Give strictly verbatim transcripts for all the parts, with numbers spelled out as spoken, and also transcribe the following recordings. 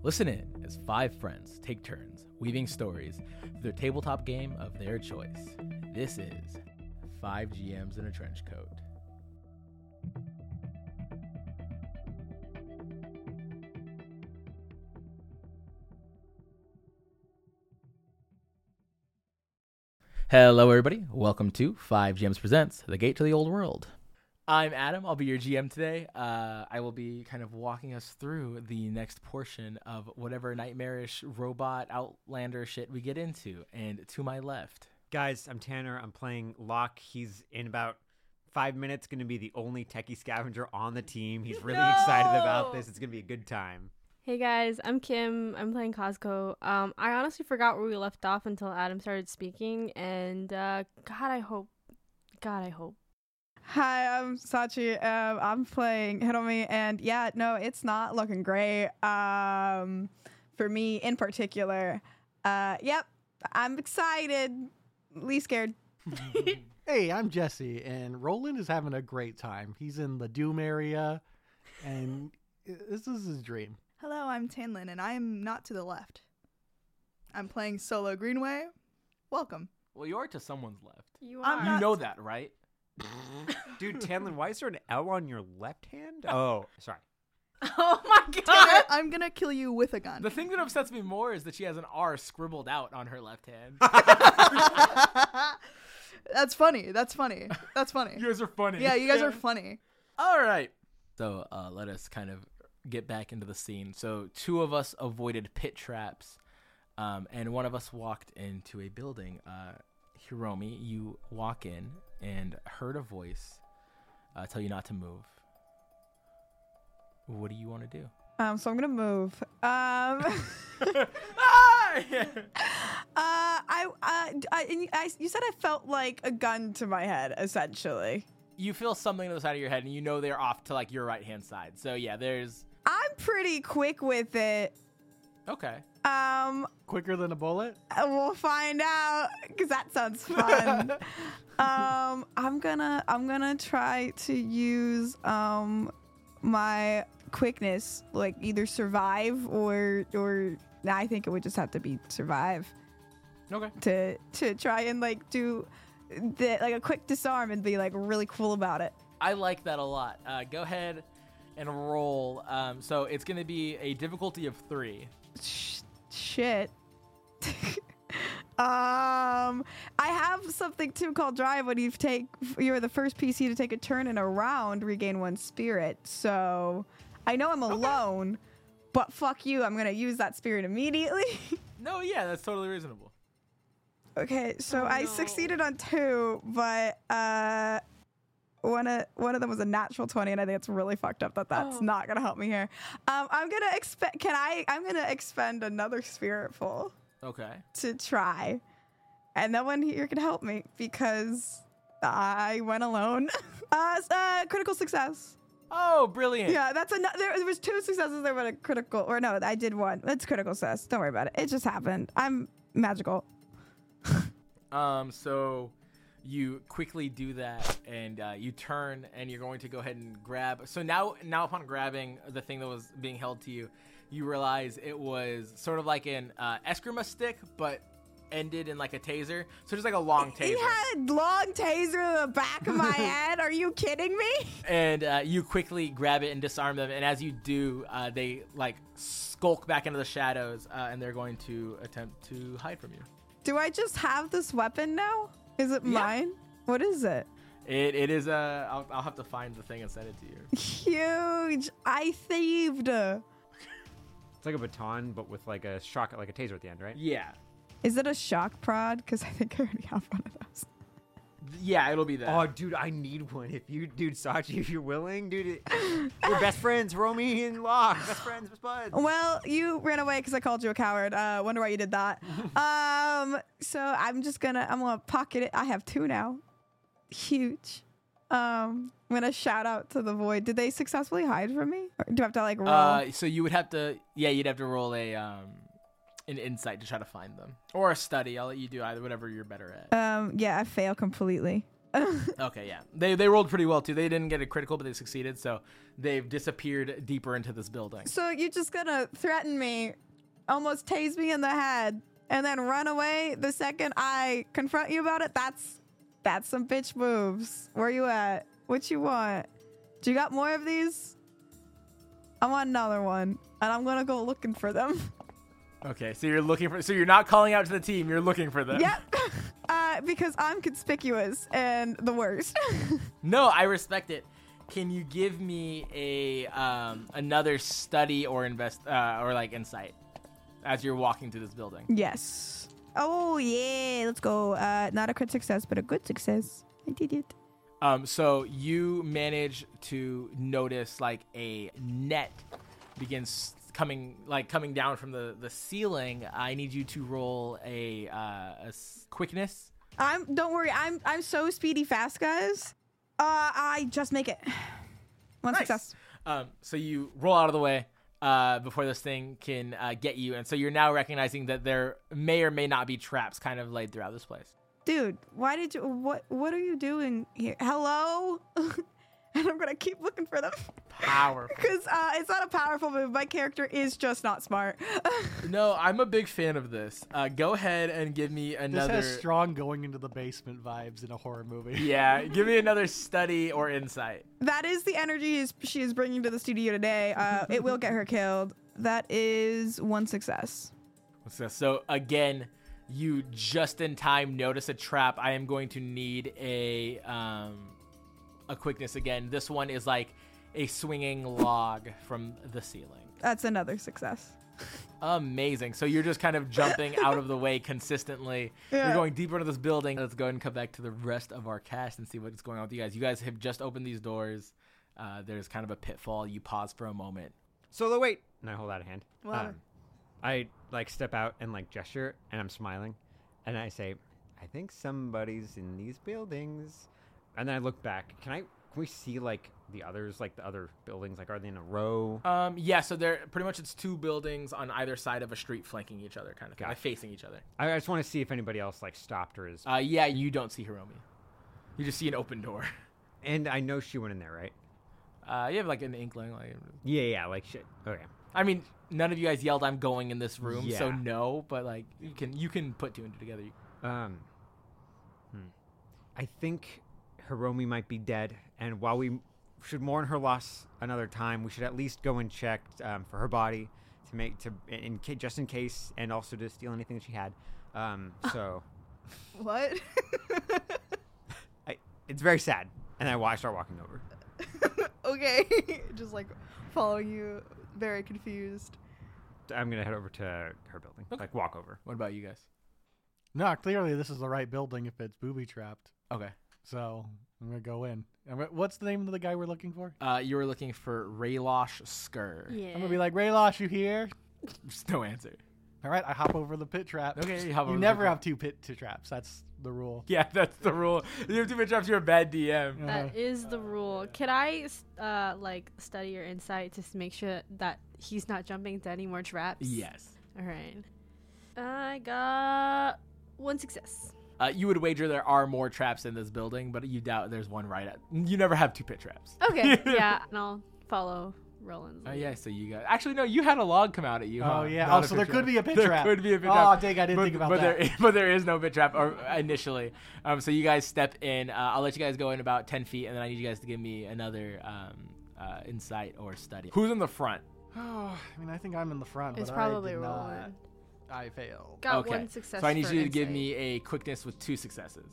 Listen in as five friends take turns weaving stories through their tabletop game of their choice. This is Five G Ms in a Trench Coat. Hello, everybody. Welcome to Five G Ms Presents The Gate to the Old World. I'm Adam. I'll be your G M today. Uh, I will be kind of walking us through the next portion of whatever nightmarish robot outlander shit we get into. And to my left, guys, I'm Tanner. I'm playing Locke. He's in about five minutes going to be the only techie scavenger on the team. He's really No! excited about this. It's going to be a good time. Hey guys, I'm Kim. I'm playing Costco. Um, I honestly forgot where we left off until Adam started speaking, and uh, God, I hope, God, I hope. Hi, I'm Sachi. Um, I'm playing Hiromi, and yeah, no, it's not looking great. Um, for me in particular. Uh, yep, I'm excited. Least scared. Hey, I'm Jesse, and Roland is having a great time. He's in the Doom area, and this is his dream. Hello, I'm Tanlin, and I'm not to the left. I'm playing Solo Greenway. Welcome. well, you are to someone's left. You I'm are. You not- know that, right? Dude, Tanlin, why is there an L on your left hand? Oh, sorry. Oh my Tanner, God! I'm gonna kill you with a gun. The thing that upsets me more is that she has an R scribbled out on her left hand. That's funny. That's funny. That's funny. You guys are funny. Yeah, you guys are funny. All right. So uh, let us kind of get back into the scene. So two of us avoided pit traps, um, and one of us walked into a building. Uh, Hiromi, you walk in and heard a voice uh, tell you not to move. What do you want to do? Um, so I'm gonna move. Um, uh, I, uh, I, and I, you said I felt like a gun to my head, essentially. You feel something to the side of your head, and you know they're off to like your right hand side. So yeah, there's I'm pretty quick with it. okay. Um, Quicker than a bullet? we'll find out because that sounds fun. um, I'm gonna, I'm gonna try to use um my quickness, like either survive or or I think it would just have to be survive Okay. to to try and like do the, like a quick disarm and be like really cool about it. I like that a lot. Uh, go ahead and roll. Um, so it's going to be a difficulty of three. Sh- shit. um, I have something too called drive. When you take, you're the first P C to take a turn in a round, regain one spirit. So I know I'm alone, but fuck you, I'm gonna use that spirit immediately. No, yeah, that's totally reasonable. Okay, so Oh, I no. succeeded on two, but uh, one of one of them was a natural twenty, and I think it's really fucked up that that's Oh. not gonna help me here. Um, I'm gonna expect. Can I? I'm gonna expend another spirit full Okay. to try, and that one here can help me because I went alone. uh, s- uh, critical success. Oh, brilliant. Yeah, that's another. There, there was two successes there, but a critical. Or no, I did one. It's critical success. Don't worry about it. It just happened. I'm magical. Um, so you quickly do that, and uh, you turn, and you're going to go ahead and grab. So now, now upon grabbing the thing that was being held to you, you realize it was sort of like an uh, Eskrima stick, but ended in like a taser. So just like a long taser. He had a long taser in the back of my head. Are you kidding me? And uh, you quickly grab it and disarm them, and as you do, uh, they like skulk back into the shadows, uh, and they're going to attempt to hide from you. Do I just have this weapon now? Is it Yeah. mine? What is it? It it is a. I'll, I'll have to find the thing and send it to you. Huge. I thieved. It's like a baton, but with like a shock, like a taser at the end, right? Yeah, Is it a shock prod? Because I think I already have one of those. yeah, it'll be that. Oh, dude, I need one. If you, dude, Sachi, if you're willing, dude, it, we're best friends, Romy and Locke, best friends, best buds. Well, you ran away because I called you a coward. Uh, wonder why you did that. um, so I'm just gonna, I'm gonna pocket it. I have two now. Huge. Um, I'm gonna shout out to the void. Did they successfully hide from me? Or do I have to like roll? Uh, so you would have to, yeah, you'd have to roll a um, an insight to try to find them, or a study. I'll let you do either, whatever you're better at. um, yeah, I fail completely. Okay, yeah. They they rolled pretty well too. They didn't get a critical, but they succeeded, so they've disappeared deeper into this building. So you're just gonna threaten me, almost tase me in the head, and then run away the second I confront you about it? That's that's some bitch moves. Where you at? What you want? Do you got more of these? I want another one, and I'm gonna go looking for them. Okay, so you're looking for. So you're not calling out to the team. You're looking for them. Yep. Uh, because I'm conspicuous and the worst. No, I respect it. Can you give me a um, another study or invest uh, or like insight as you're walking through this building? Yes. Oh yeah, let's go. Uh, not a crit success, but a good success. I did it. Um, so you manage to notice like a net begins coming like coming down from the, the ceiling. I need you to roll a, uh, a s- quickness. I'm. Don't worry. I'm. I'm so speedy fast, guys. Uh, I just make it. One Nice. success. Um, so you roll out of the way uh, before this thing can uh, get you, and so you're now recognizing that there may or may not be traps kind of laid throughout this place. Dude, why did you? What? What are you doing here? Hello. And I'm gonna keep looking for them. Powerful. Because uh, it's not a powerful move. My character is just not smart. No, I'm a big fan of this. Uh, go ahead and give me This another. has strong going into the basement vibes in a horror movie. Yeah, give me another study or insight. That is the energy is, she is bringing to the studio today. Uh, it will get her killed. That is one success. What's this? So again, you just in time notice a trap. I am going to need a um, a quickness again. This one is like a swinging log from the ceiling. That's another success. Amazing. So you're just kind of jumping out of the way consistently. Yeah. You're going deeper into this building. Let's go ahead and come back to the rest of our cast and see what's going on with you guys. You guys have just opened these doors. Uh, there's kind of a pitfall. You pause for a moment. Solo, wait. And I hold out a hand. What? Um, I like step out and like gesture, and I'm smiling, and I say, "I think somebody's in these buildings." And then I look back. Can I? Can we see like the others, like the other buildings? Like, are they in a row? Um, yeah, so they're pretty much it's two buildings on either side of a street flanking each other, kind of thing, Gotcha. like facing each other. I, I just want to see if anybody else like stopped or is. Uh, yeah, you don't see Hiromi. You just see an open door. And I know she went in there, right? Uh, you have like an inkling. Like, Yeah, yeah. Like shit. Okay. I mean, none of you guys yelled, "I'm going in this room," so Yeah. no. But like, you can you can put two and two together. Um. Hmm. I think Hiromi might be dead, and while we should mourn her loss another time, we should at least go and check um, for her body to make to in, in ca- just in case, and also to steal anything that she had. Um. So What? I, it's very sad, and I wa- start walking over. Okay. Just like following you, very confused. I'm gonna head over to her building, Okay. like walk over. What about you guys? No, clearly this is the right building if it's booby trapped. Okay. So I'm gonna go in. And wh- what's the name of the guy we're looking for? Uh, you were looking for Raylosh Skur. Yeah. I'm gonna be like, Raylosh, you here? Just no answer. All right, I hop over the pit trap. Okay, you hop over You the never pit have two pit to traps. That's the rule. Yeah, that's the rule. You have too many traps, you're a bad D M. Uh, That is the rule. Can I, uh, like, study your insight just to make sure that he's not jumping into any more traps? Yes. All right. I got one success. Uh, you would wager there are more traps in this building, but you doubt there's one right at. You never have two pit traps. Okay. Yeah, and I'll follow Roland's. Oh lead. yeah, so you got. Actually, no, you had a log come out at you. Oh, huh? yeah. Not Oh, so there pit could trap. be a pit there trap. There could be a pit Oh, trap. dang, I didn't but, think about but that. There, but there is no pit trap or, initially. Um, so you guys step in. Uh, I'll let you guys go in about ten feet, and then I need you guys to give me another um, uh, insight or study. Who's in the front? Oh, I mean, I think I'm in the front. It's but probably I did not. Roland. I failed. Got okay. one success. So I need for you to give insight. me a quickness with two successes.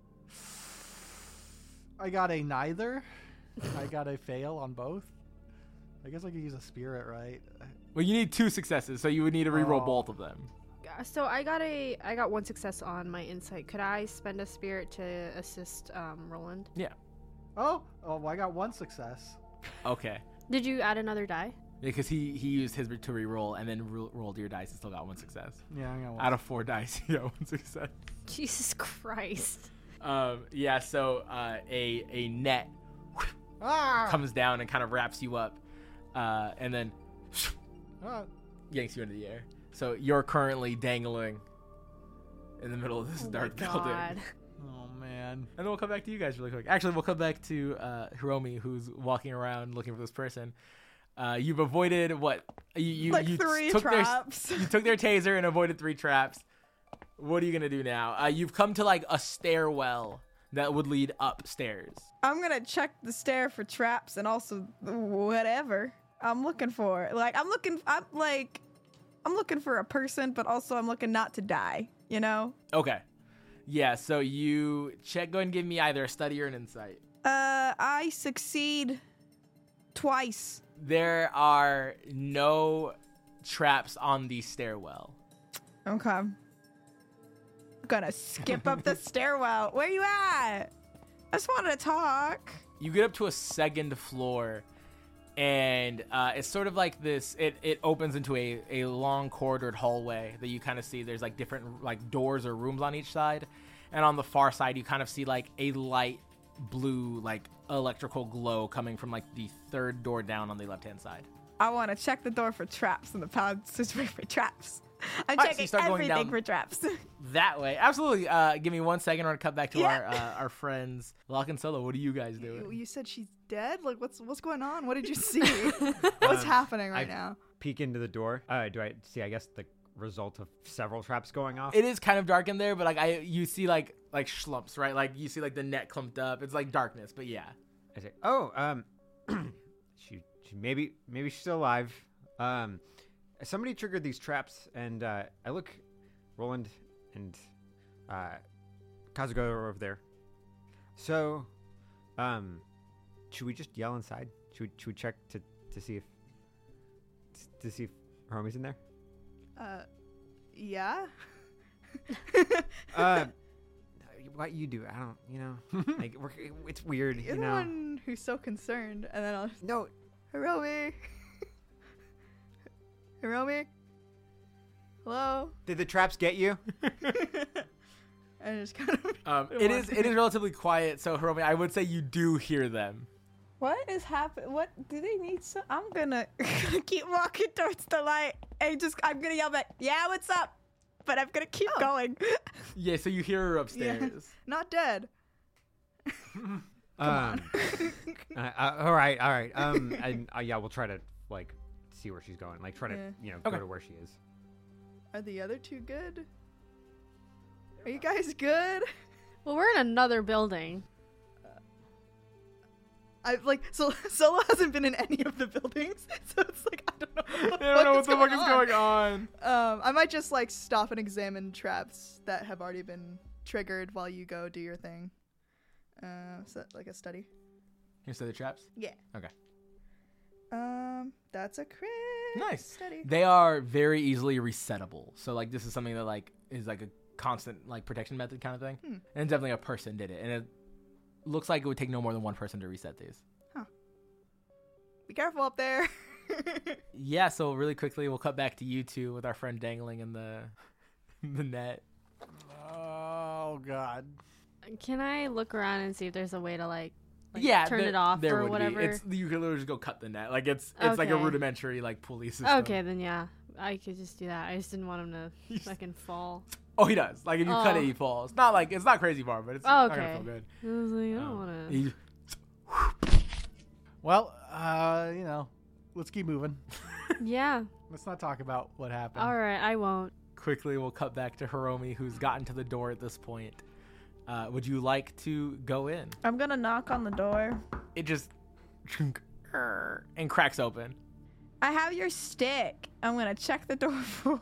I got a neither. I got a fail on both. I guess I could use a spirit, right? Well, you need two successes, so you would need to reroll Oh. both of them. Uh, So I got a I got one success on my insight. Could I spend a spirit to assist um, Roland? Oh, oh, well, I got one success. Okay. Did you add another die? Because he, he used his to re-roll and then ro- rolled your dice and still got one success. Yeah, I got one. Out of four dice, you got one success. Jesus Christ. Um, yeah, so uh, a a net ah! comes down and kind of wraps you up, uh, and then Ah, yanks you into the air. So you're currently dangling in the middle of this Oh my dark building. God. oh man. man. And then we'll come back to you guys really quick. Actually, we'll come back to uh, Hiromi, who's walking around looking for this person. Uh, you've avoided what? You, you, Like you three took traps. Their, you took their taser and avoided three traps. What are you going to do now? Uh, you've come to like a stairwell that would lead upstairs. I'm gonna check the stair for traps and also whatever I'm looking for. Like I'm looking, I'm like, I'm looking for a person, but also I'm looking not to die. You know? Okay. Yeah, so you check, go ahead and give me either a study or an insight. Uh, I succeed twice. There are no traps on the stairwell. Okay. I'm gonna skip up the stairwell. Where you at? I just wanted to talk. You get up to a second floor, and uh, it's sort of like this. It, it opens into a, a long corridored hallway that you kind of see. There's like different like doors or rooms on each side, and on the far side you kind of see like a light blue like electrical glow coming from like the third door down on the left hand side. I want to check the door for traps and the passageway for traps. I'm All right, so you checking start going everything down- for traps. That way, absolutely. Uh, give me one second. We're gonna cut back to Yeah. our uh, our friends Lock and Solo. What are you guys doing? You, you said she's dead? Like, what's what's going on? What did you see? What's Um, happening right I- now? Peek into the door. Uh, do I see? I guess the result of several traps going off. It is kind of dark in there, but like I, you see like like schlumps, right? Like you see like the net clumped up. It's like darkness, but yeah. I say, oh, um, she, she maybe, maybe she's still alive. Um, somebody triggered these traps, and uh, I look, Roland and uh, Kazuko are over there. So, um, should we just yell inside? Should we, should we check to, to see if to see if Hiromi's in there? Uh, yeah. Uh, what you do? I don't, you know, like we're, it's weird, You're you the know. one who's so concerned, and then I'll just, No, Hiromi. Hiromi. Hello. did the traps get you? And just kind of. Um, Don't it want is to. it is relatively quiet, so Hiromi, I would say you do hear them. What is happening? What do they need? So I'm gonna keep walking towards the light and just I'm gonna yell back, "Yeah, what's up?" But I'm gonna keep Oh. going. Yeah, so you hear her upstairs. Not dead. um, uh, uh, all right, all right. Um, and uh, yeah, we'll try to like see where she's going. Like try to Yeah. you know Okay. go to where she is. Are the other two good? Are you guys good? Well, we're in another building. I like so Solo hasn't been in any of the buildings, so it's like I don't know. What the I don't know fuck what is the fuck going is on. going on. Um, I might just like stop and examine traps that have already been triggered while you go do your thing. Uh, so like a study. You say the traps? Yeah. Okay. Um, that's a crit. Nice. Study. They are very easily resettable. So like this is something that like is like a constant like protection method kind of thing. Hmm. And definitely a person did it. And it looks like it would take no more than one person to reset these. Be careful up there. Yeah, so really quickly we'll cut back to you two with our friend dangling in the the net. Oh God. Can I look around and see if there's a way to like, like yeah, turn there- it off there or would whatever? Be. It's you can literally just go cut the net. Like it's it's like a Okay. rudimentary like pulley system. Okay, then yeah, I could just do that. I just didn't want him to He's- fucking fall. Oh, he does. Like if you cut Oh. it, he falls. Not like it's not crazy far, but it's Oh, not gonna okay. feel good. I was like, I don't Um, want to. he- Well, uh, you know, let's keep moving. Yeah. Let's not talk about what happened. All right, I won't. Quickly, we'll cut back to Hiromi, who's gotten to the door at this point. Uh, would you like to go in? I'm gonna knock on the door. It just and cracks open. I have your stick. I'm gonna check the door for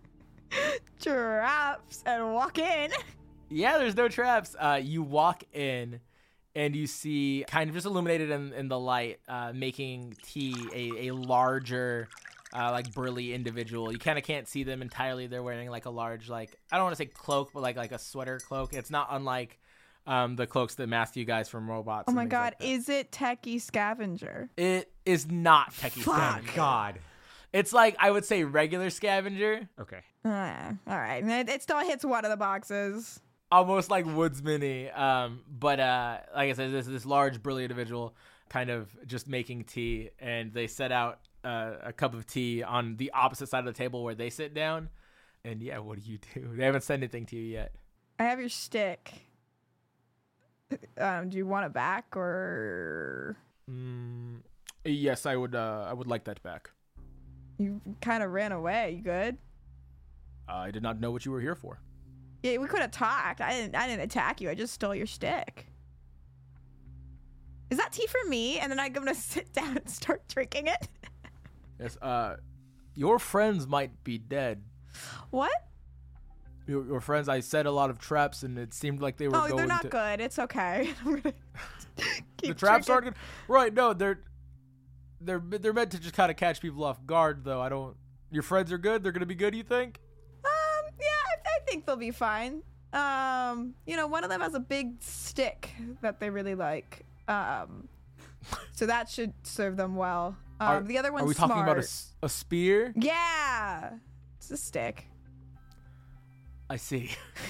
traps and walk in. Yeah, there's no traps. Uh, you walk in, and you see, kind of just illuminated in, in the light, uh, making tea, a, a larger, uh, like burly individual. You kind of can't see them entirely. They're wearing like a large, like I don't want to say cloak, but like like a sweater cloak. It's not unlike um, the cloaks that mask you guys from robots. Oh and my things god, like that. is it Techie Scavenger? It is not techie Fuck. scavenger. God. It's like I would say regular scavenger, Okay. Uh, all right, it, it still hits one of the boxes. almost like woodsman-y. Um, but uh, like I said, this this large, burly individual kind of just making tea, and they set out uh, a cup of tea on the opposite side of the table where they sit down. And yeah, what do you do? They haven't said anything to you yet. I have your stick. Um, do you want it back or Mm, yes, I would. Uh, I would like that back. you kind of ran away? You good? I did not know what you were here for. Yeah, we could have talked. I didn't. I didn't attack you. I just stole your stick. Is that tea for me? And then I'm gonna sit down and start drinking it. Yes. Uh, your friends might be dead. What? Your, your friends. I set a lot of traps, and it seemed like they were. Oh, going they're not to, good. It's okay. I'm gonna keep The traps drinking. aren't good. Right? No, they're they're they're meant to just kind of catch people off guard, though. I don't. Your friends are good. They're gonna be good. You think? Um, yeah, I, I think they'll be fine. Um, you know, one of them has a big stick that they really like. Um, so that should serve them well. Um, Are- the other one's Are we smart. talking about a, s- a spear? Yeah, it's a stick. I see.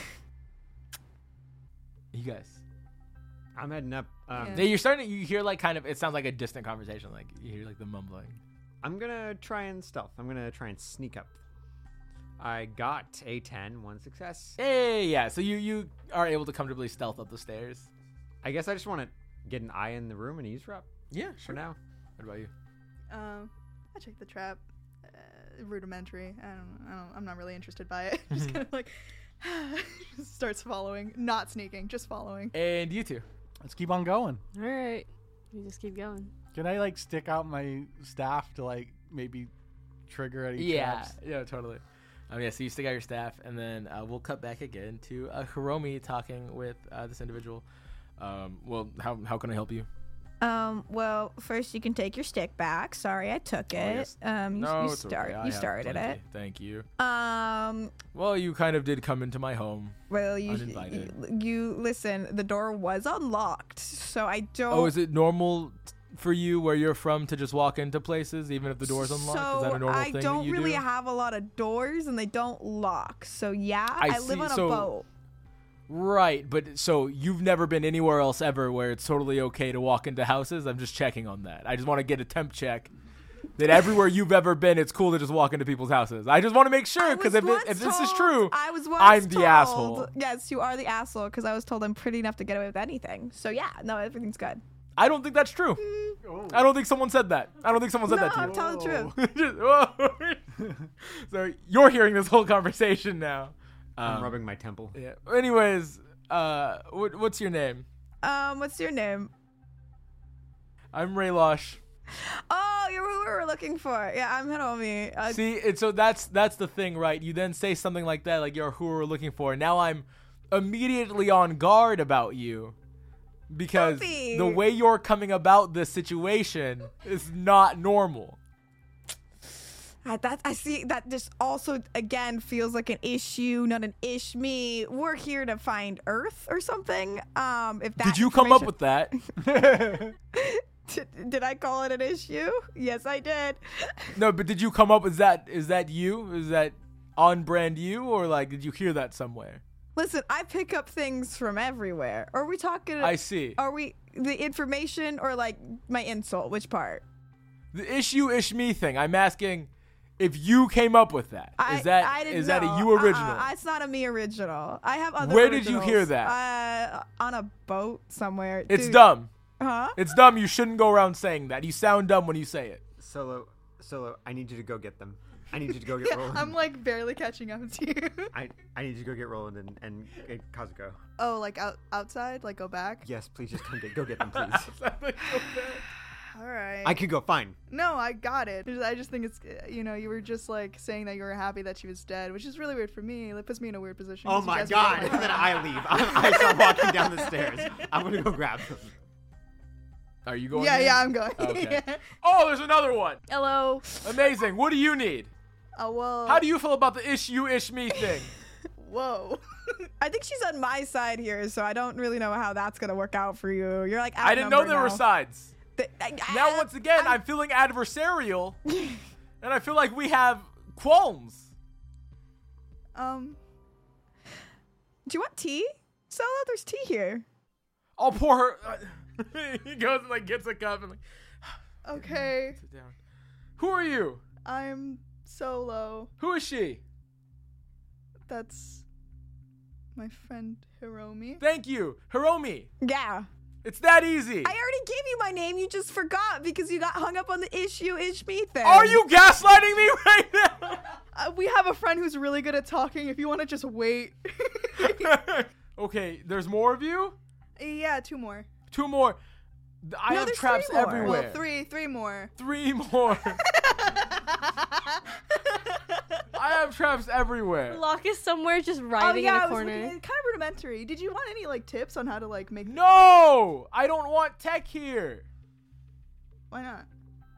You guys. I'm heading up. Um, Yeah. Yeah, you're starting to, you hear like kind of, it sounds like a distant conversation. Like you hear like the mumbling. I'm gonna try and stealth. I'm gonna try and sneak up. I got a ten, one success. Hey, yeah. So you, you are able to comfortably stealth up the stairs. I guess I just want to get an eye in the room and eavesdrop Yeah, for now. What about you? Um, I checked the trap. Uh, rudimentary. I don't, I don't. I'm not really interested by it. Just kind of like just starts following, not sneaking, just following. And you two. Let's keep on going. All right. We just keep going. Can I like stick out my staff to like maybe trigger any Yeah, traps? yeah, totally. Um, yeah, so you stick out your staff, and then uh, we'll cut back again to uh, Hiromi talking with uh, this individual. Um, well, how how can I help you? Um, well, first you can take your stick back. Sorry, I took it. Oh, yes. Um, you, no, you it's start. okay. I You have started plenty. it. Thank you. Um, Well, you kind of did come into my home. well, you, Uninvited. you you listen. The door was unlocked, so I don't. Oh, is it normal t- for you where you're from to just walk into places even if the door's unlocked? So is that a normal I thing that don't you really do? have a lot of doors, and they don't lock. So yeah, I I, live see. on a So- boat. Right, but so you've never been anywhere else ever where it's totally okay to walk into houses? I'm just checking on that. I just want to get a temp check that everywhere you've ever been, it's cool to just walk into people's houses. I just want to make I sure because was if, it, once if this is told- true, I was once I'm the told- asshole. Yes, you are the asshole because I was told I'm pretty enough to get away with anything. So yeah, no, everything's good. I don't think that's true. I don't think someone said that. I don't think someone said No, that to I'm you. telling the truth. Just- whoa. So you're hearing this whole conversation now. I'm Um, rubbing my temple. Yeah. Anyways, uh, what, what's your name? Um, what's your name? I'm Raylosh. Oh, you're who we were looking for. Yeah, I'm Hiromi. Uh, See, and so that's that's the thing, right? You then say something like that, like you're who we're looking for. Now I'm immediately on guard about you because Sophie. the way you're coming about this situation is not normal. I, that I see. That just also again feels like an issue, not an ish me. We're here to find Earth or something. Um, if that Did you come up information- with that? Did, did I call it an issue? Yes, I did. No, but did you come up? Is that is that you? Is that on brand you, or like did you hear that somewhere? Listen, I pick up things from everywhere. Are we talking? I see. Are we the information or like my insult? Which part? The issue ish me thing. I'm asking if you came up with that. I, Is that I didn't is that know. a you original? Uh-uh, it's not a me original. I have other. Where did you originals. hear that? Uh, on a boat somewhere. It's Dude. dumb. Huh? It's dumb. You shouldn't go around saying that. You sound dumb when you say it. Solo, Solo, I need you to go get them. I need you to go get Yeah, Roland. I'm like barely catching up to you. I, I need you to go get Roland and, and get Kazuko. Oh, like out outside, like go back. Yes, please just come get, go get them, please. All right. I could go, fine. No, I got it. I just think it's, uh, you know, you were just like saying that you were happy that she was dead, which is really weird for me. It puts me in a weird position. Oh 'cause you my guys were god, like- and then I leave. I, I start walking down the stairs. I'm gonna go grab them. Are you going? Yeah, in? yeah, I'm going. Okay. Oh, there's another one. Hello. Amazing. What do you need? Oh, well. How do you feel about the ish you ish me thing? Whoa. I think she's on my side here, so I don't really know how that's gonna work out for you. You're like I didn't know there outnumbered were now. sides. The- I- I- Now, once again, I'm feeling adversarial, and I feel like we have qualms. Um. Do you want tea? Solo, there's tea here. I'll pour her. He goes and like gets a cup and like Okay. sit down. Who are you? I'm Solo. Who is she? That's my friend Hiromi. Thank you, Hiromi. Yeah. It's that easy. I already gave you my name. You just forgot because you got hung up on the issue ish me thing. Are you gaslighting me right now? Uh, we have a friend who's really good at talking. If you want to just wait. Okay, there's more of you? Yeah, two more. Two more. I No, have there's traps three more. everywhere. Well, three, three more. Three more. I have traps everywhere. Locke is somewhere just Oh writhing yeah, in I a was corner. looking, kind of rudimentary. Did you want any like tips on how to like make? No! I don't want tech here. Why not?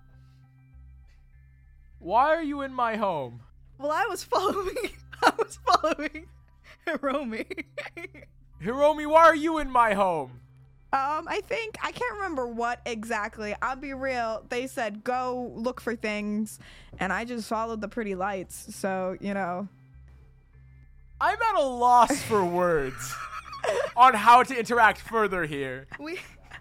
Why are you in my home? Well, I was following. I was following Hiromi. Hiromi, why are you in my home? Um, I think I can't remember what exactly. I'll be real. They said go look for things, and I just followed the pretty lights. So you know. I'm at a loss for words on how to interact further here. we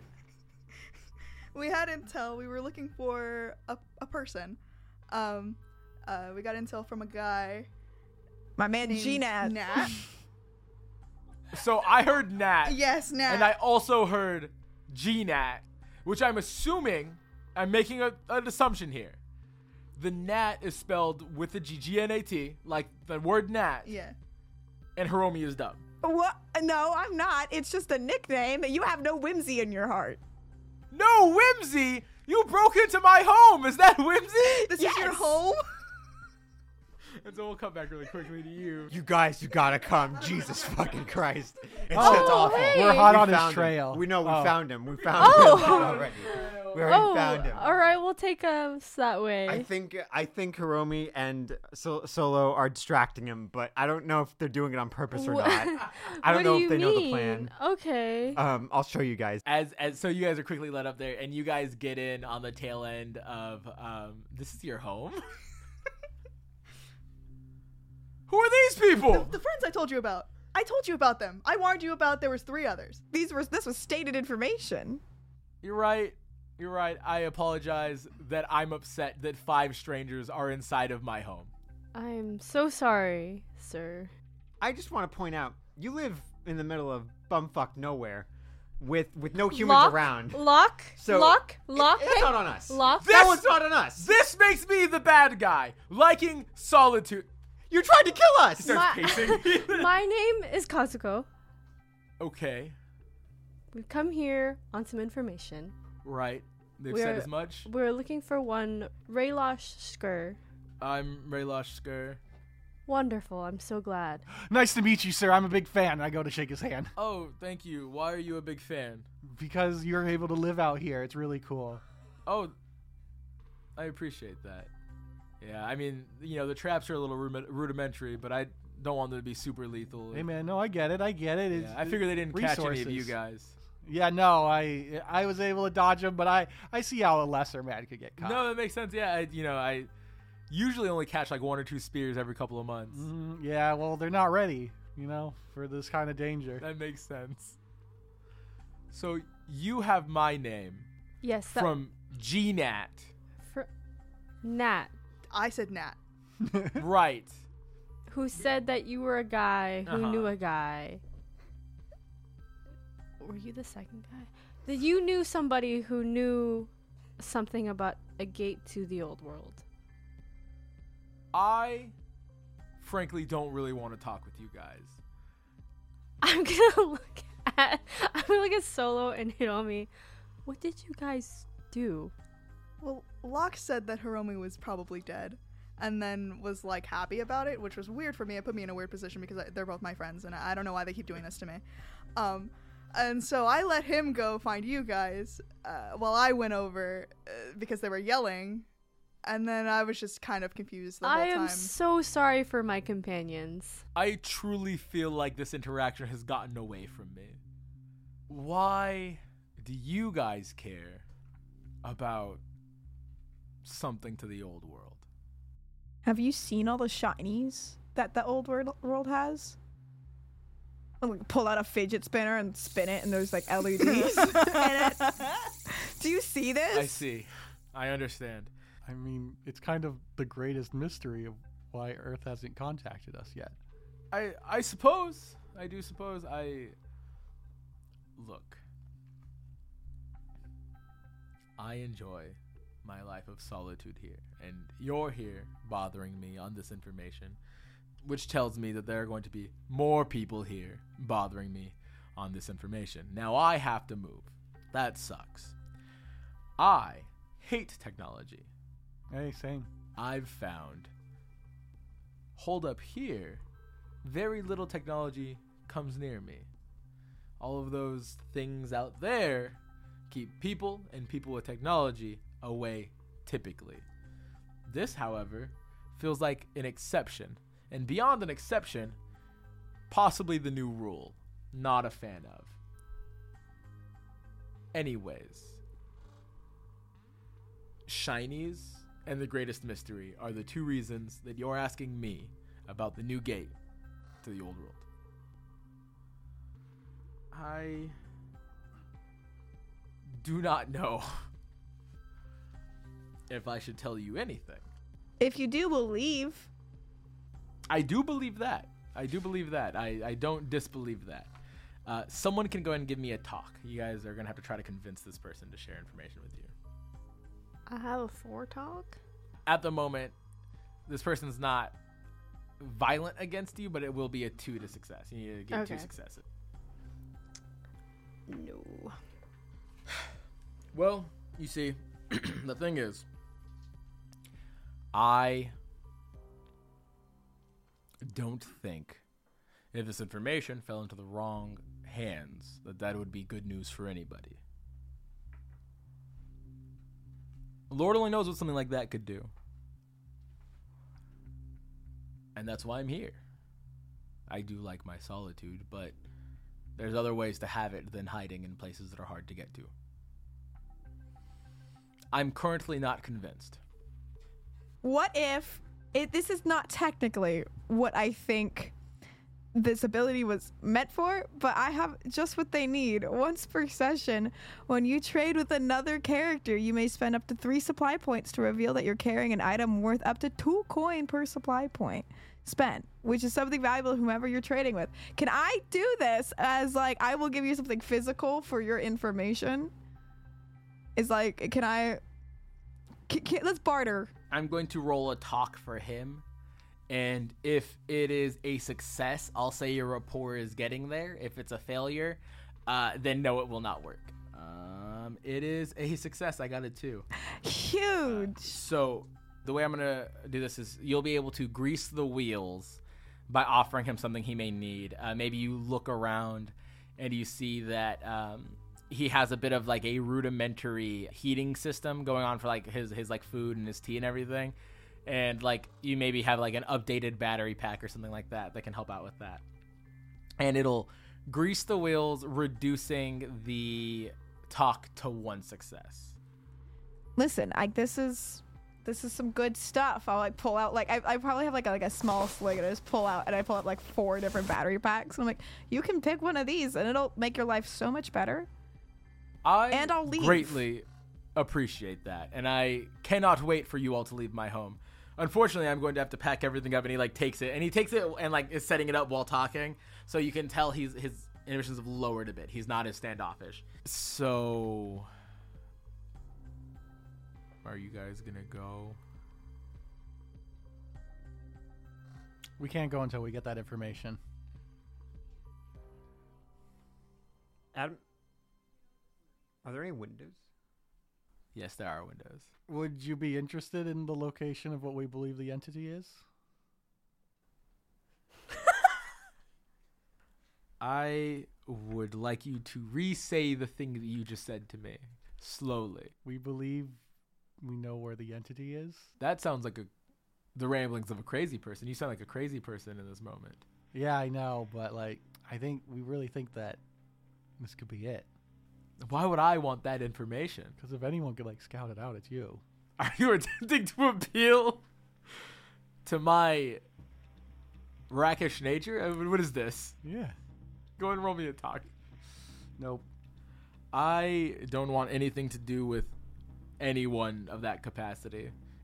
we had intel. We were looking for a, a person. Um, uh, we got intel from a guy My man named G-Nat. Nat. So I heard Nat. Yes, Nat. And I also heard G Nat, which I'm assuming, I'm making a, an assumption here. The Nat is spelled with the G, G N A T, like the word Nat, yeah. and Hiromi is dumb. What? No, I'm not. It's just a nickname. You have no whimsy in your heart. No whimsy! You broke into my home! Is that whimsy? This is your Yes. home. And so we'll come back really quickly to you. You guys, you gotta come. Jesus fucking Christ. It's, Oh, it's awful. hey. We're hot We on his found him. trail. We know we Oh. found him. We found Oh. him already. We already Oh, found him. all right, we'll take us that way. I think I think Hiromi and so- Solo are distracting him, but I don't know if they're doing it on purpose or Wha- not. I don't What know do if they you know the mean? plan. Okay. Um, I'll show you guys. As, as so you guys are quickly led up there, and you guys get in on the tail end of um, this is your home. Who are these people? The friends I told you about. I told you about them. I warned you about there was three others. These were this was stated information. You're right. You're right. I apologize that I'm upset that five strangers are inside of my home. I'm so sorry, sir. I just want to point out, you live in the middle of bumfuck nowhere, with with no humans Locke? around. Lock? So Lock? it- Lock? it's not on us. Lock? This- That one's not on us. This makes me the bad guy, liking solitude. You tried to kill us. Starts My- pacing. My name is Kazuko. Okay, We've come here on some information. right. They've We're- said as much. We're looking for one Raylosh Skur. I'm Raylosh Skur. Wonderful. I'm so glad. Nice to meet you, sir. I'm a big fan. I go to shake his hand Oh, thank you. Why are you a big fan? because you're able to live out here. It's really cool. Oh, I appreciate that. Yeah, I mean, you know, the traps are a little rudi- rudimentary, but I don't want them to be super lethal. Hey, man. No, I get it. I get it. It's, Yeah, I figure they didn't catch any of you resources. guys. Yeah, no, I I was able to dodge him, but I I see how a lesser man could get caught. No, that makes sense. Yeah, I, you know, I usually only catch like one or two spears every couple of months. Mm, yeah, well, they're not ready, you know, for this kind of danger. That makes sense. So you have my name Yes. That, from G Nat, fr- Nat, I said Nat. right? who said that you were a guy who Uh-huh. knew a guy. Were you the second guy? That you knew somebody who knew something about a gate to the old world. I, frankly, don't really want to talk with you guys. I'm gonna look at I'm gonna look at Solo and Hiromi. What did you guys do? Well, Locke said that Hiromi was probably dead, and then was like happy about it, which was weird for me. It put me in a weird position because I, they're both my friends, and I, I don't know why they keep doing this to me. Um, and so I let him go find you guys, uh, while I went over uh, because they were yelling, and then I was just kind of confused the whole I am time. so sorry for my companions. I truly feel like this interaction has gotten away from me. Why do you guys care about something to the old world? Have you seen all the shinies that the old world world has? I'll, like, pull out a fidget spinner and spin it, and there's like L E Ds in it. Do you see this? I see. I understand. I mean, it's kind of the greatest mystery of why Earth hasn't contacted us yet. I I suppose. I do suppose. I look. I enjoy my life of solitude here, and you're here bothering me on this information, which tells me that there are going to be more people here bothering me on this information. Now I have to move. That sucks. I hate technology. Hey, same. I've found, hold up here, very little technology comes near me. All of those things out there keep people and people with technology away typically. This, however, feels like an exception, and beyond an exception, possibly the new rule. Not a fan of. Anyways, shinies and the greatest mystery are the two reasons that you're asking me about the new gate to the old world. I do not know if I should tell you anything. If you do believe, I do believe that. I do believe that. I, I don't disbelieve that. Uh, someone can go ahead and give me a talk. You guys are going to have to try to convince this person to share information with you. I have a four talk. At the moment, this person's not violent against you, but it will be a two to success. You need to get Okay. two successes. No. Well, you see, the thing is, I don't think if this information fell into the wrong hands, that that would be good news for anybody. Lord only knows what something like that could do. And that's why I'm here. I do like my solitude, but there's other ways to have it than hiding in places that are hard to get to. I'm currently not convinced. what if it, this is not technically what I think this ability was meant for, but I have just what they need. Once per session, when you trade with another character, you may spend up to three supply points to reveal that you're carrying an item worth up to two coin per supply point spent, which is something valuable to whomever you're trading with. Can I do this as like, I will give you something physical for your information? Is like, can I, can, can, let's barter. I'm going to roll a talk for him. And if it is a success, I'll say your rapport is getting there. If it's a failure, uh, then no, it will not work. Um, it is a success. I got it too. Huge. So the way I'm going to do this is you'll be able to grease the wheels by offering him something he may need. Uh, maybe you look around and you see that um, he has a bit of like a rudimentary heating system going on for like his, his like food and his tea and everything. And like you maybe have like an updated battery pack or something like that that can help out with that. And it'll grease the wheels, reducing the talk to one success. Listen, like this is this is some good stuff. I'll like pull out like I, I probably have like a, like a small sling and I just pull out and I pull out like four different battery packs and I'm like, you can pick one of these and it'll make your life so much better. I And I'll leave. greatly appreciate that, and I cannot wait for you all to leave my home. Unfortunately, I'm going to have to pack everything up, and he like takes it, and he takes it and like is setting it up while talking, so you can tell he's his inhibitions have lowered a bit. He's not as standoffish. So, are you guys gonna go? We can't go until we get that information. Adam, are there any windows? Yes, there are windows. Would you be interested in the location of what we believe the entity is? I would like you to re-say the thing that you just said to me slowly. We believe we know where the entity is. That sounds like a the ramblings of a crazy person. You sound like a crazy person in this moment. Yeah, I know, but like, I think we really think that this could be it. Why would I want that information? Because if anyone could like scout it out, it's you. Are you attempting to appeal to my rakish nature? I mean, what is this? Yeah. Go and roll me a talk. Nope. I don't want anything to do with anyone of that capacity.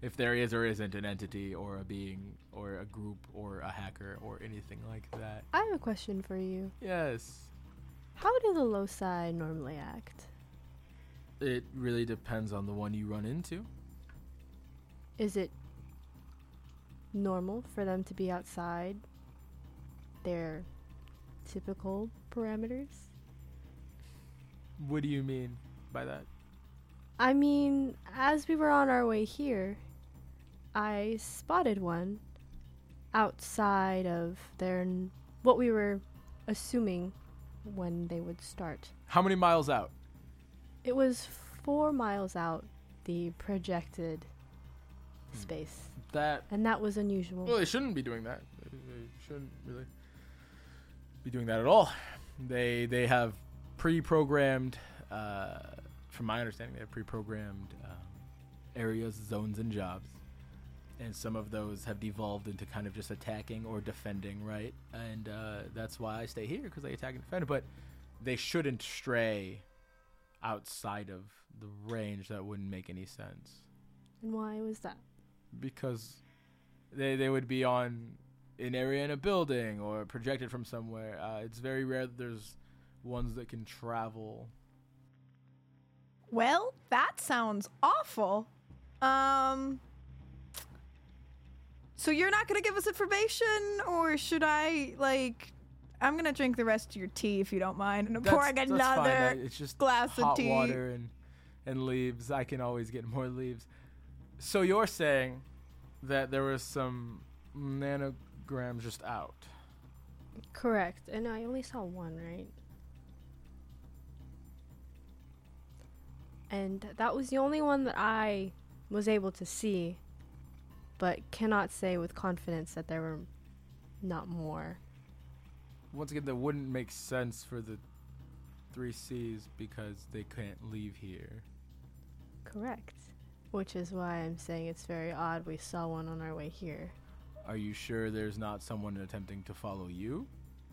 if there is or isn't an entity or a being or a group or a hacker or anything like that. I have a question for you. Yes. How do the loci normally act? It really depends on the one you run into. Is it normal for them to be outside their typical parameters? What do you mean by that? I mean, as we were on our way here, I spotted one outside of their n- what we were assuming when they would start. How many miles out? It was four miles out, the projected space, That and that was unusual. well, they shouldn't be doing that. They, they shouldn't really be doing that at all. They they have pre-programmed, uh, from my understanding, they have pre-programmed um, areas, zones, and jobs, and some of those have devolved into kind of just attacking or defending, right? And uh, that's why I stay here, because they attack and defend. But they shouldn't stray outside of the range. That wouldn't make any sense. And why was that? Because they they would be on an area in a building or projected from somewhere. Uh, it's very rare that there's ones that can travel. Well, that sounds awful. Um. So you're not gonna give us information, or should I like? I'm gonna drink the rest of your tea if you don't mind, and I'm That's- pouring that's another fine. I- It's just glass hot of tea. water and and leaves. I can always get more leaves. So you're saying that there was some nanograms just out. Correct. And I only saw one, right? And that was the only one that I was able to see, but cannot say with confidence that there were not more. Once again, that wouldn't make sense for the three C's because they can't leave here. Correct. Which is why I'm saying it's very odd we saw one on our way here. Are you sure there's not someone attempting to follow you?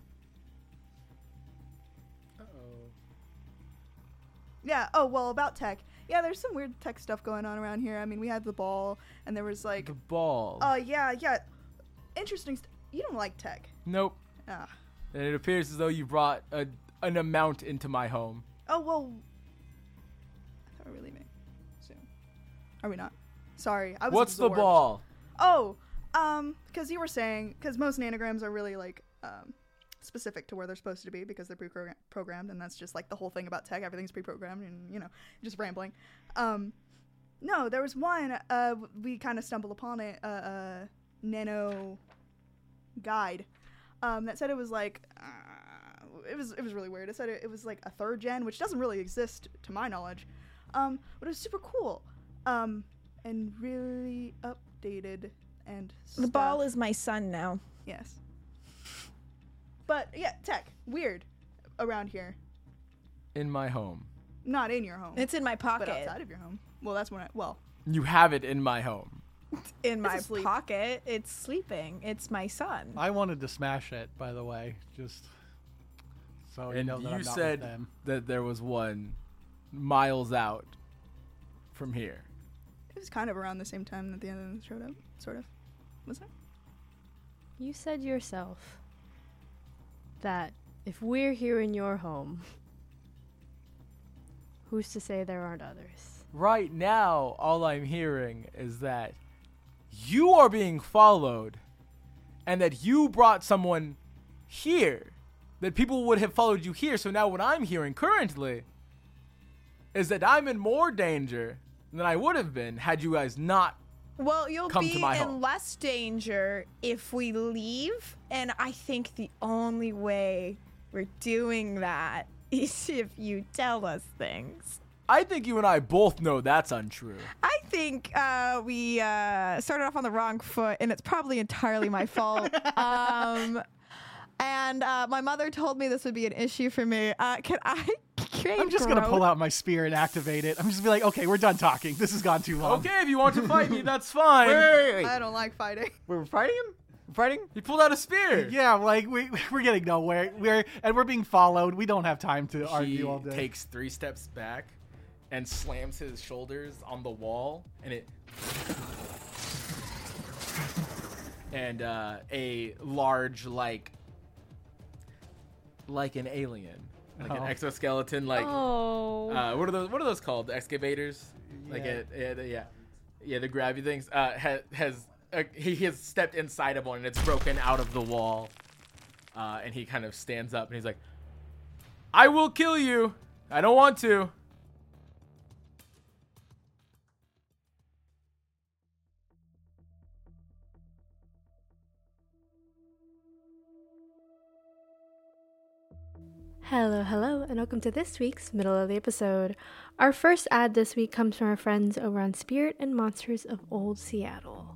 Uh-oh. Yeah. Oh well, about tech. Yeah, there's some weird tech stuff going on around here. I mean, we had the ball, and there was like, The ball. uh, yeah, yeah, interesting. St- you don't like tech. nope. Ah. And it appears as though you brought a, an amount into my home. Oh well. I thought we were leaving soon. Are we not? Sorry, I was. What's the absorbed. ball? Oh, um, because you were saying, because most nanograms are really like um specific to where they're supposed to be because they're pre-programmed, and that's just like the whole thing about tech. Everything's pre-programmed, and you know, just rambling. Um, no, there was one. Uh, we kind of stumbled upon it. Uh, uh, nano guide. Um, that said it was like. Uh, It was it was really weird. It said it, it was like a third gen, which doesn't really exist to my knowledge, um, but it was super cool, um, and really updated and. The ball stuff. is my son now. Yes. But yeah, tech weird around here. In my home. Not in your home, It's in my but pocket. outside of your home. Well, that's when I well. You have it in my home. In my asleep. pocket. It's sleeping. It's my son. I wanted to smash it, by the way, just so you And know that you I'm not said with them. that there was one miles out from here. It was kind of around the same time that the other showed up, sort of. Was it? You said yourself that if we're here in your home, who's to say there aren't others? Right now, all I'm hearing is that you are being followed and that you brought someone here. That people would have followed you here. So now what I'm hearing currently is that I'm in more danger than I would have been had you guys not. Well, you'll Come to be my in home. less danger if we leave, and I think the only way we're doing that is if you tell us things. I think you and I both know that's untrue. I think uh, we uh, started off on the wrong foot, and it's probably entirely my fault. Um, and uh, my mother told me this would be an issue for me. Uh, can I? Can I I'm just gonna grow? pull out my spear and activate it. I'm just gonna be like, okay, we're done talking. This has gone too long. Okay, if you want to fight me, that's fine. Wait, wait, wait, wait. I don't like fighting. We're fighting him? We're fighting? He pulled out a spear. Yeah, like we we're getting nowhere. We're and we're being followed. We don't have time to He argue all day. takes three steps back and slams his shoulders on the wall, and it and uh, a large like like an alien, like Oh. an exoskeleton, like Oh. uh, what are those? What are those called? The excavators? Like Yeah. it, it, yeah, yeah, the gravity things. Uh, has has uh, he has stepped inside of one and it's broken out of the wall, uh, and he kind of stands up and he's like, "I will kill you. I don't want to." Hello, hello, and welcome to this week's middle of the episode. Our first ad this week comes from our friends over on Spirit and Monsters of Old Seattle.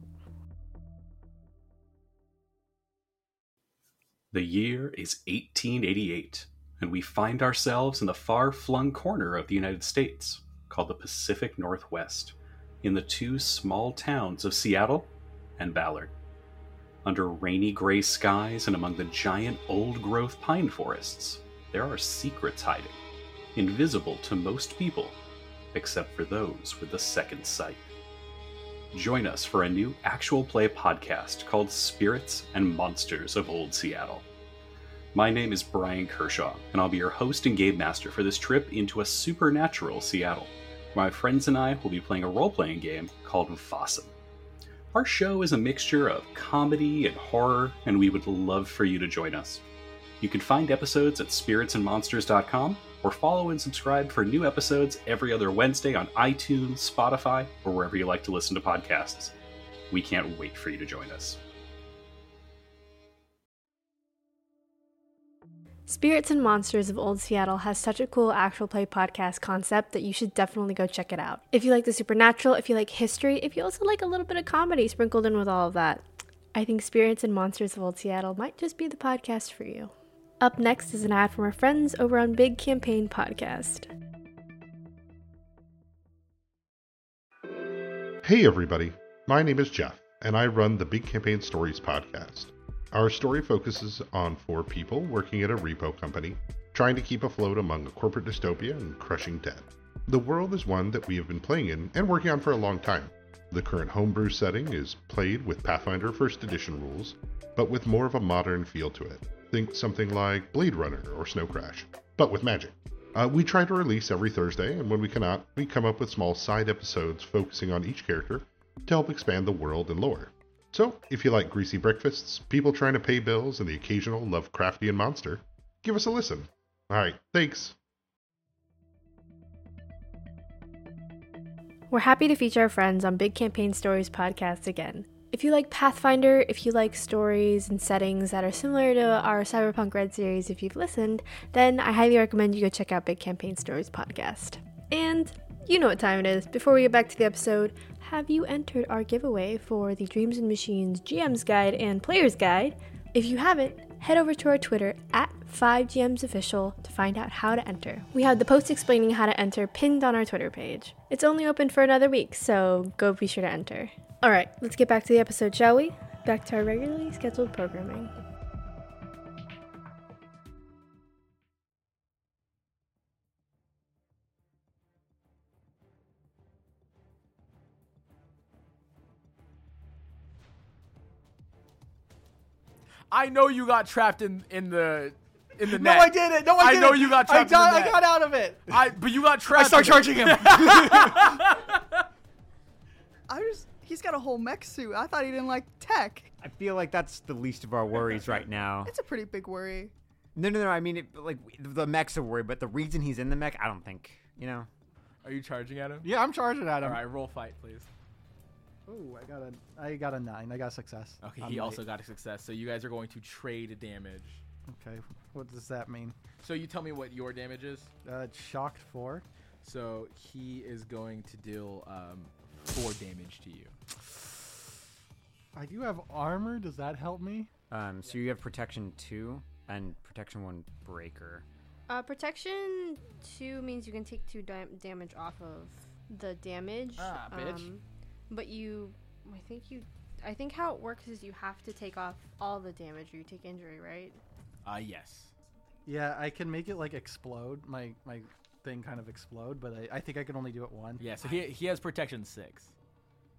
The year is eighteen eighty-eight, and we find ourselves in the far-flung corner of the United States, called the Pacific Northwest, in the two small towns of Seattle and Ballard. Under rainy gray skies and among the giant old-growth pine forests, there are secrets hiding, invisible to most people, except for those with the second sight. Join us for a new actual play podcast called Spirits and Monsters of Old Seattle. My name is Brian Kershaw, and I'll be your host and game master for this trip into a supernatural Seattle, where my friends and I will be playing a role-playing game called Fossum. Our show is a mixture of comedy and horror, and we would love for you to join us. You can find episodes at spirits and monsters dot com or follow and subscribe for new episodes every other Wednesday on iTunes, Spotify, or wherever you like to listen to podcasts. We can't wait for you to join us. Spirits and Monsters of Old Seattle has such a cool actual play podcast concept that you should definitely go check it out. If you like the supernatural, if you like history, if you also like a little bit of comedy sprinkled in with all of that, I think Spirits and Monsters of Old Seattle might just be the podcast for you. Up next is an ad from our friends over on Big Campaign Podcast. Hey everybody, my name is Jeff, and I run the Big Campaign Stories podcast. Our story focuses on four people working at a repo company, trying to keep afloat among a corporate dystopia and crushing debt. The world is one that we have been playing in and working on for a long time. The current homebrew setting is played with Pathfinder first edition rules, but with more of a modern feel to it. Think something like Blade Runner or Snow Crash, but with magic. Uh, we try to release every Thursday, and when we cannot, we come up with small side episodes focusing on each character to help expand the world and lore. So, if you like greasy breakfasts, people trying to pay bills, and the occasional Lovecraftian monster, give us a listen. Alright, thanks. We're happy to feature our friends on Big Campaign Stories podcast again. If you like Pathfinder, if you like stories and settings that are similar to our Cyberpunk Red series, if you've listened, then I highly recommend you go check out Big Campaign Stories podcast. And you know what time it is. Before we get back to the episode, have you entered our giveaway for the Dreams and Machines G M's Guide and Player's Guide? If you haven't, head over to our Twitter at five G Ms Official to find out how to enter. We have the post explaining how to enter pinned on our Twitter page. It's only open for another week, so go be sure to enter. Alright, let's get back to the episode, shall we? Back to our regularly scheduled programming. I know you got trapped in in the in the No, net. I didn't. No, I I didn't. know you got trapped I, in the got, net. I got out of it. I but you got trapped. I start in it. charging him. I just he's got a whole mech suit. I thought he didn't like tech. I feel like that's the least of our worries right now. It's a pretty big worry. No, no, no. I mean, it, like the mech's a worry, but the reason he's in the mech, I don't think. You know. Are you charging at him? Yeah, I'm charging at him. All right, roll fight, please. Ooh, I got a, I got a nine. I got a success. Okay, on he my- also got a success. So you guys are going to trade damage. Okay, what does that mean? So you tell me what your damage is. Uh, shocked four. So he is going to deal um, four damage to you. I do have armor. Does that help me? Um, so you have protection two and protection one breaker. Uh, protection two means you can take two dam- damage off of the damage. Ah, bitch. Um, but you, I think you, I think how it works is you have to take off all the damage or you take injury, right? Uh, yes. Yeah, I can make it like explode. My my thing kind of explode, but I, I think I can only do it one. Yeah, so he, he has protection six.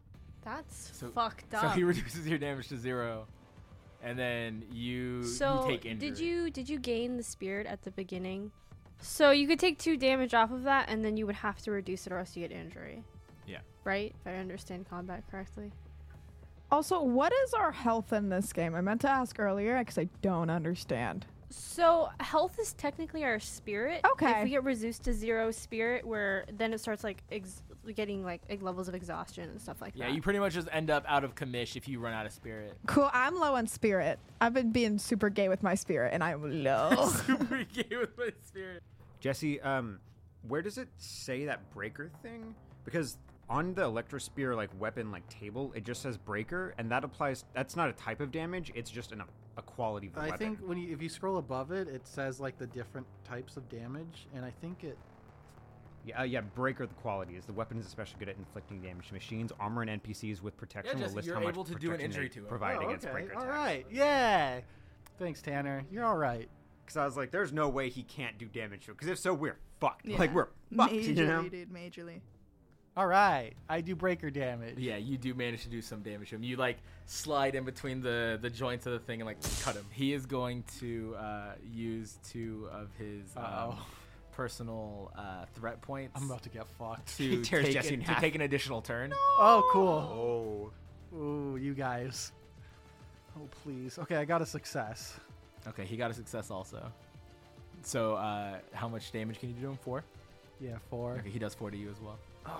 That's So- fucked So up. he reduces your damage to zero, and then you So you take injury. did you did you gain the spirit at the beginning? So you could take two damage off of that, and then you would have to reduce it, or else you get injury. Yeah. Right? If I understand combat correctly. Also, what is our health in this game? I meant to ask earlier because I don't understand. So health is technically our spirit. Okay. If we get reduced to zero spirit, where then it starts like ex- getting like, like levels of exhaustion and stuff like Yeah, that. you pretty much just end up out of commish if you run out of spirit. Cool. I'm low on spirit. I've been being super gay with my spirit, and I'm low. Super gay with my spirit. Jesse, um, where does it say that breaker thing? Because on the Electrosphere like weapon like table, it just says breaker, and that applies. That's not a type of damage. It's just an, a quality of the I weapon. think when you if you scroll above it, it says like the different types of damage, and I think it. Yeah, uh, yeah. Breaker the quality is the weapon is especially good at inflicting damage to machines, armor, and N P Cs with protection. Yeah, will Jesse, list you're how much able to do an protection injury they to it. provide Oh, against okay. breaker All attacks. right. Yeah. Thanks, Tanner. You're all right. Because I was like, there's no way he can't do damage to it. Because if so, we're fucked. Yeah. Like we're fucked. Majorly, You know? dude, majorly. All right. I do breaker damage. Yeah, you do manage to do some damage to him. You like slide in between the the joints of the thing and like cut him. He is going to uh, use two of his um, Uh-oh. personal uh, threat points I'm about to get fucked. to He tears take Jesse an- in to half. take an additional turn. Oh, cool. Oh. Ooh, you guys. Oh, please. Okay, I got a success. Okay, he got a success also. So uh, how much damage can you do him? Four. Yeah, four. Okay, he does four to you as well.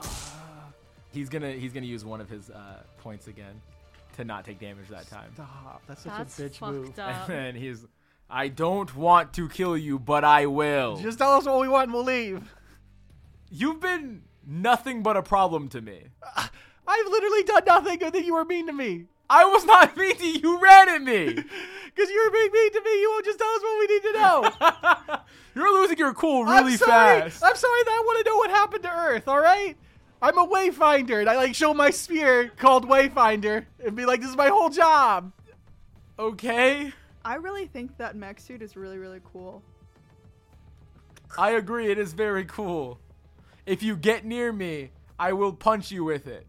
He's gonna he's gonna use one of his uh, points again to not take damage that time. Stop. That's such That's a bitch fucked move. up. And he's, I don't want to kill you, but I will. Just tell us what we want and we'll leave. You've been nothing but a problem to me. I've literally done nothing good that you were mean to me. I was not mean to you. You ran at me. Because you were being mean to me. You won't just tell us what we need to know. You're losing your cool really I'm sorry. fast. I'm sorry that I want to know what happened to Earth, all right? I'm a wayfinder, and I like show my spear called Wayfinder and be like, this is my whole job. Okay. I really think that mech suit is really, really cool. I agree. It is very cool. If you get near me, I will punch you with it.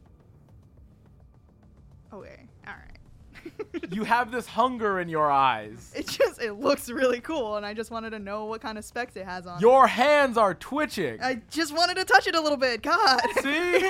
Okay, all right. You have this hunger in your eyes. It just it looks really cool, and I just wanted to know what kind of specs it has on. it. Your hands are twitching. I just wanted to touch it a little bit. God. See?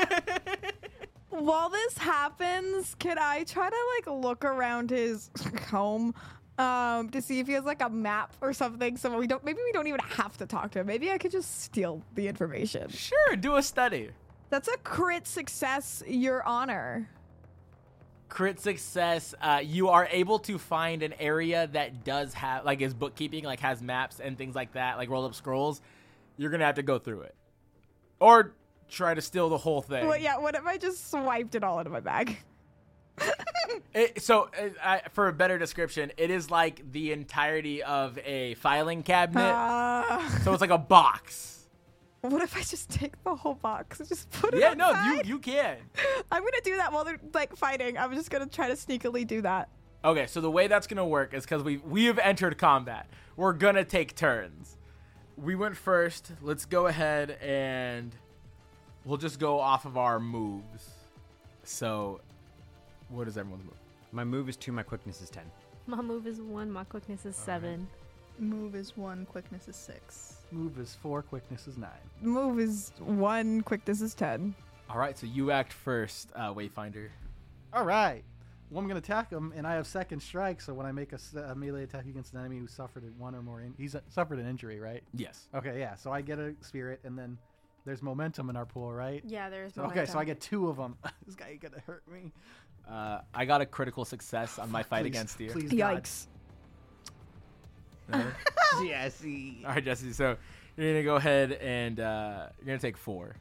While this happens, can I try to like look around his home um, to see if he has like a map or something? So we don't. Maybe we don't even have to talk to him. Maybe I could just steal the information. Sure, do a study. That's a crit success, Your Honor. Crit success, uh, you are able to find an area that does have, like, is bookkeeping, like, has maps and things like that, like roll up scrolls. You're going to have to go through it. Or try to steal the whole thing. Well, yeah. What if I just swiped it all into my bag? It, so, uh, I, for a better description, it is like the entirety of a filing cabinet. Uh, So it's like a box. what if I just take the whole box and just put it Yeah, no, you, outside? you can. I'm gonna do that while they're like fighting. I'm just gonna try to sneakily do that. Okay, so the way that's gonna work is because we we have entered combat. We're gonna take turns. We went first. Let's go ahead and we'll just go off of our moves. So, what is everyone's move? My move is two. My quickness is ten. My move is one. My quickness is seven. Move is one, quickness is six. Move is four, quickness is nine. Move is one, quickness is ten. All right, so you act first, uh, Wayfinder. All right. Well, I'm going to attack him, and I have second strike, so when I make a, s- a melee attack against an enemy who suffered one or more, in- he's uh, suffered an injury, right? Yes. Okay, yeah. So I get a spirit, and then there's momentum in our pool, right? Yeah, there's So, okay, so I get two of them. This guy gonna hurt me. Uh, I got a critical success on my fight Please, against you. Please, God. Yikes. No? Jesse. All right, Jesse. So you're gonna go ahead and uh, you're gonna take four.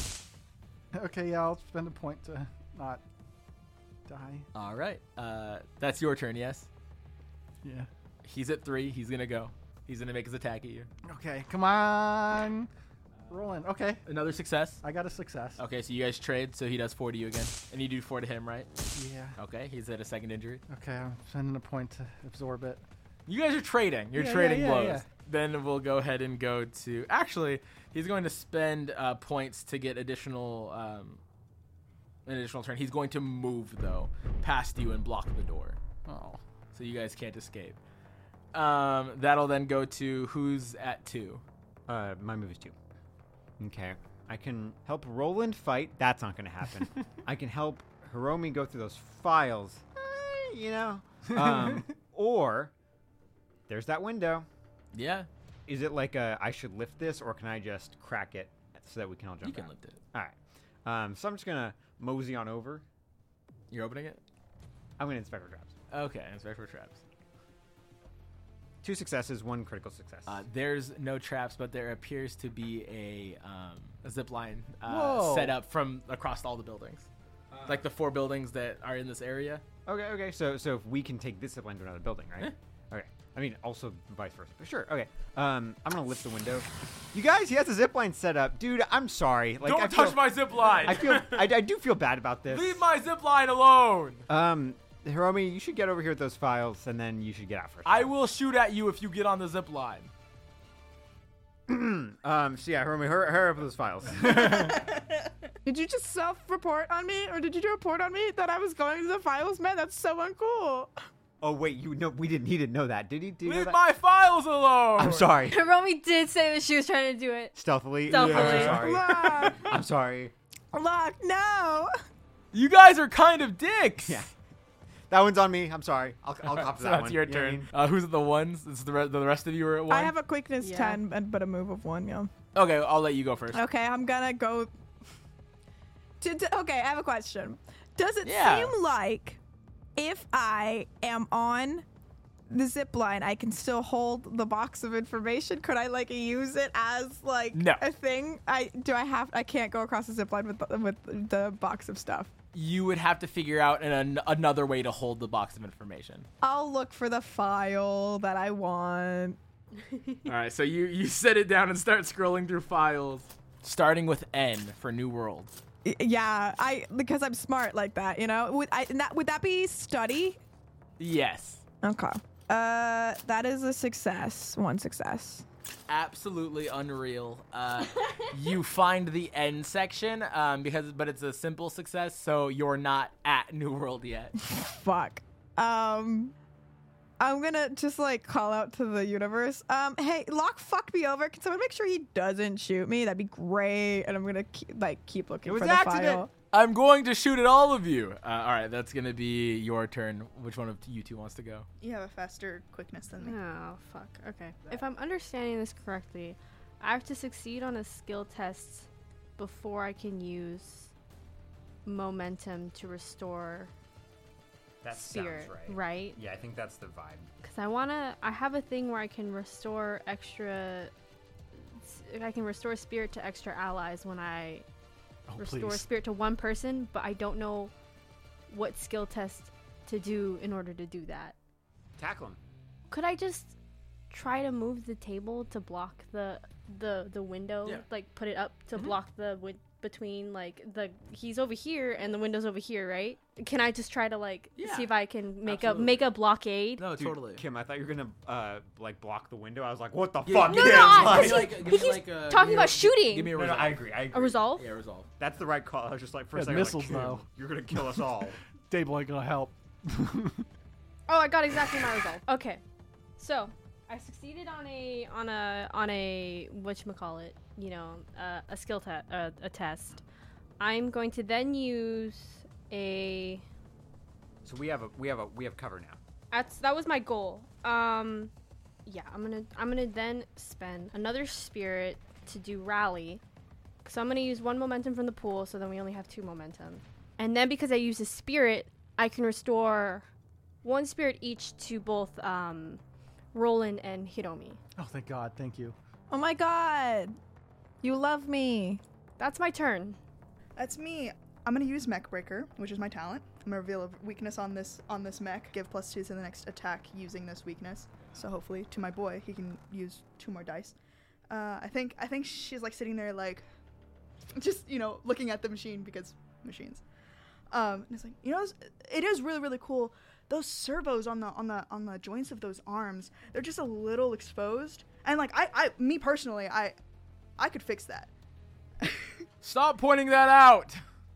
Okay, yeah, I'll spend a point to not die. All right. Uh, that's your turn. Yes. Yeah. He's at three. He's gonna go. He's gonna make his attack at you. Okay, come on. Rolling. Okay, Another success. I got a success. Okay, so you guys trade. So he does four to you again, and you do four to him, right? Yeah. Okay. He's at a second injury. Okay, I'm spending a point to absorb it. You guys are trading. You're Yeah, yeah, trading yeah, blows. yeah. Then we'll go ahead and go to. Actually, he's going to spend uh, points to get additional um, an additional turn. He's going to move though past you and block the door, Oh. so you guys can't escape. Um, that'll then go to who's at two. Uh, my move is two. Okay. I can help Roland fight. That's not going to happen. I can help Hiromi go through those files. Eh, you know. Um, or there's that window. Yeah, Is it like a I should lift this, or can I just crack it so that we can all jump you can out? lift it. All right. Um, so I'm just gonna mosey on over. You're opening it. I'm gonna inspect for traps. Okay, inspect for traps. Two successes, one critical success. Uh, there's no traps, but there appears to be a, um, a zip line uh, Whoa. set up from across all the buildings, like the four buildings that are in this area. Okay, okay. So so if we can take this zip line to another building, right? Okay. I mean, also vice versa. But sure. Okay. Um, I'm gonna lift the window. You guys, he has a zip line set up, dude. I'm sorry. Like, Don't I touch feel, my zip line. I feel. I, I do feel bad about this. Leave my zip line alone. Um, Hiromi, you should get over here with those files, and then you should get out first. I will shoot at you if you get on the zip line. um. So yeah, Hiromi, hurry, hurry up with those files. Did you just self-report on me, or did you report on me that I was going to the files, man? That's so uncool. Oh wait, you know we didn't. He didn't know that, did he? Did he know Leave that? my files alone. I'm sorry. Hiromi did say that she was trying to do it. Stealthily. Stealthily. I'm so sorry. Look, I'm sorry. look, no. You guys are kind of dicks. Yeah. That one's on me. I'm sorry. I'll, I'll cop to So that that's one. your You know what I turn. mean? Uh, who's at the ones? It's the, re- the rest of you are at one. I have a quickness Yeah. ten, but, but a move of one, yeah. Okay, I'll let you go first. Okay, I'm gonna go. To, to, okay, I have a question. Does it Yeah. seem like if I am on the zip line, I can still hold the box of information? Could I like use it as like No. a thing? I do. I have. I can't go across the zip line with the, with the box of stuff. You would have to figure out an, an, another way to hold the box of information. I'll look for the file that I want. All right, so you, you set it down and start scrolling through files, starting with N for New World. Y- Yeah, I because I'm smart like that, you know. Would I? and that, would that be study? Yes, Okay. Uh, that is a success. One success. absolutely unreal. Uh, you find the N section um, because, but it's a simple success, so you're not at New World yet. Fuck. Um, I'm gonna just like call out to the universe. Um, hey, Locke fucked me over. Can someone make sure he doesn't shoot me? That'd be great. And I'm gonna keep, like keep looking It was for the accident. file. I'm going to shoot at all of you. Uh, all right, that's gonna be your turn. Which one of you two wants to go? You have a faster quickness than me. Oh, fuck. Okay. If I'm understanding this correctly, I have to succeed on a skill test before I can use momentum to restore That spirit, sounds right. right? Yeah, I think that's the vibe. Because I want to, I have a thing where I can restore extra, I can restore spirit to extra allies when I Oh, restore please. spirit to one person, but I don't know what skill test to do in order to do that. Tackle him. Could I just try to move the table to block the the the window? Yeah. Like put it up to Mhm. block the win- between like the he's over here and the window's over here, right? Can I just try to like Yeah. see if I can make Absolutely. a make a blockade? No, Dude, totally. Kim, I thought you were gonna uh like block the window. I was like, what the Yeah, fuck? no, Kim? no, I- Like- he- like, he give me keeps like a- give talking me a- about shooting. Give me a no, no, resolve. I agree. I agree. A resolve? Yeah, resolve. That's the right call. I was just like, for a Yeah, second, I was missiles like, now. Kim, you're gonna kill us all. Table ain't gonna help. Oh, I got exactly my resolve. Okay, so I succeeded on a on a on a whatchamacallit, you know, uh, a skill test, uh, a test. I'm going to then use a. So we have a we have a we have cover now. That's that was my goal. Um, yeah, I'm gonna I'm gonna then spend another spirit to do rally. So I'm gonna use one momentum from the pool, so then we only have two momentum. And then because I use a spirit, I can restore one spirit each to both um, Roland and Hiromi. Oh, thank God. Thank you. Oh my god, you love me. That's my turn. That's me. I'm gonna use Mech Breaker, which is my talent. I'm gonna reveal a weakness on this on this mech. Give plus two to the next attack using this weakness. So hopefully, to my boy, he can use two more dice. Uh, I think I think she's like sitting there like, just you know looking at the machine because machines. Um, and it's like you know it's, it is really really cool. Those servos on the on the on the joints of those arms, they're just a little exposed. And like I I me personally I I could fix that. Stop pointing that out.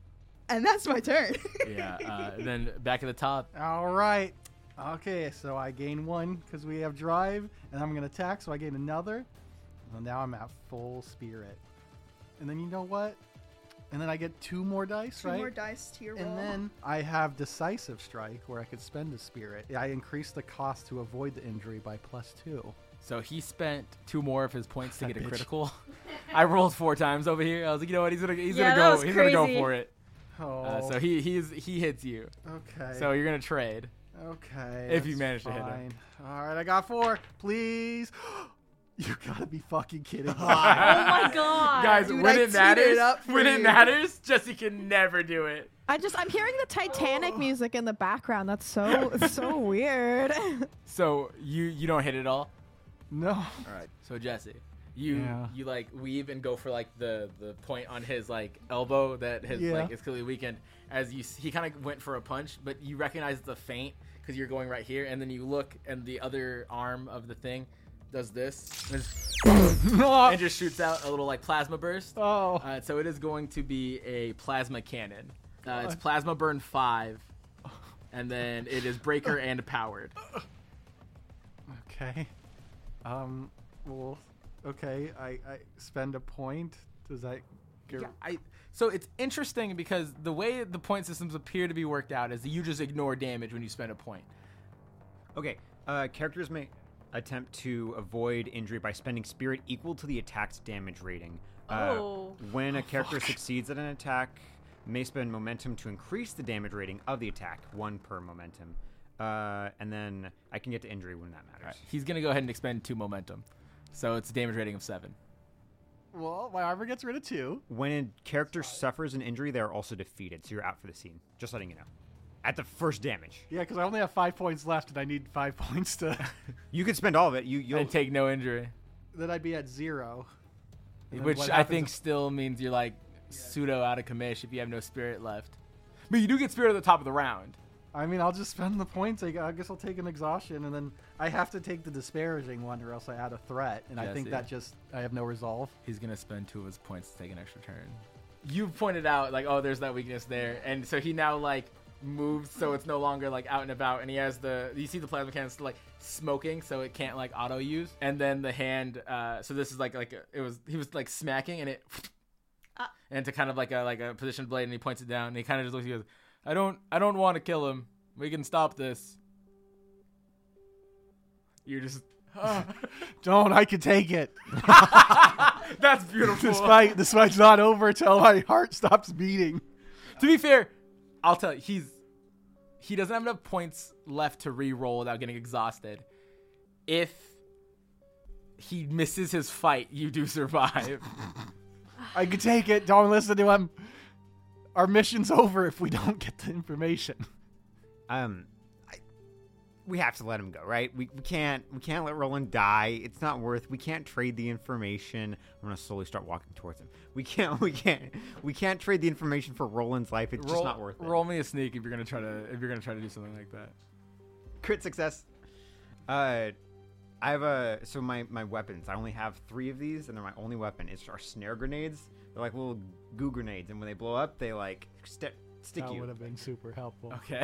And that's my turn. Yeah. Uh, then back at the top. All right. Okay, so I gain one because we have drive, and I'm going to attack, so I gain another. Well, now I'm at full spirit. And then you know what? And then I get two more dice, Two right? more dice to your roll. And then I have decisive strike where I could spend a spirit. I increase the cost to avoid the injury by plus two. So he spent two more of his points to That get a bitch. critical. I rolled four times over here. I was like, you know what? He's gonna he's Yeah, that gonna was go. He's gonna go crazy. for it. Oh, Uh, so he he's he hits you. okay. So you're gonna trade. okay. if you that's manage to hit him. fine. All right, I got four. Please. You gotta be fucking kidding me. Oh my god. Guys, dude, when I it teed matters, it up for when it you. matters, Jesse can never do it. I just I'm hearing the Titanic music in the background. That's so so weird. So you you don't hit it all. No. All right. So Jesse, you Yeah. you like weave and go for like the the point on his like elbow that his Yeah. like is clearly weakened. As you s- he kind of went for a punch, but you recognize it's a feint because you're going right here, and then you look and the other arm of the thing does this and just, No. and just shoots out a little like plasma burst. Oh. Uh, so it is going to be a plasma cannon. Uh, it's God. plasma burn five, and then it is breaker and powered. Okay. Um. Well. Okay. I, I spend a point. Does that get? Yeah, I. So it's interesting because the way the point systems appear to be worked out is that you just ignore damage when you spend a point. Okay, uh, characters may attempt to avoid injury by spending spirit equal to the attack's damage rating. Uh, Oh. When a character succeeds at an attack, may spend momentum to increase the damage rating of the attack, one per momentum. Uh, and then I can get to injury when that matters. All right, he's gonna go ahead and expend two momentum, so it's a damage rating of seven. Well, my armor gets rid of two. When a character suffers an injury, they are also defeated, so you're out for the scene. Just letting you know. At the first damage. Yeah, because I only have five points left, and I need five points to. You can spend all of it. You, you'll And take no injury, Then I'd be at zero. And then which what I happens think if- still means you're like pseudo out of commish if you have no spirit left. But you do get spirit at the top of the round. I mean, I'll just spend the points. I, I guess I'll take an exhaustion, and then I have to take the disparaging one, or else I add a threat. And I Yeah, think see. that just I have no resolve. He's gonna spend two of his points to take an extra turn. You pointed out like, oh, there's that weakness there, and so he now like moves so it's no longer like out and about, and he has the you see the plasma cannon still like smoking, so it can't like auto use. And then the hand, uh, so this is like like a, it was he was like smacking, and it Ah. and to kind of like a like a positioned blade, and he points it down, and he kind of just looks. He goes, I don't I don't want to kill him. We can stop this. You're just. Don't I can take it. That's beautiful. This fight, this fight's not over till my heart stops beating. To be fair, I'll tell you, he's he doesn't have enough points left to re-roll without getting exhausted. If he misses his fight, you do survive. I can take it. Don't listen to him. Our mission's over if we don't get the information. Um, I, we have to let him go, right? We, we can't we can't let Roland die. It's not worth. We can't trade the information. I'm gonna slowly start walking towards him. We can't we can't we can't trade the information for Roland's life. It's roll, just not worth it. Roll me a sneak if you're gonna try to if you're gonna try to do something like that. Crit success. Uh, I have a so my my weapons. I only have three of these, and they're my only weapon. It's our snare grenades. They're like little goo grenades, and when they blow up, they like st- stick That you. would have been super helpful. Okay.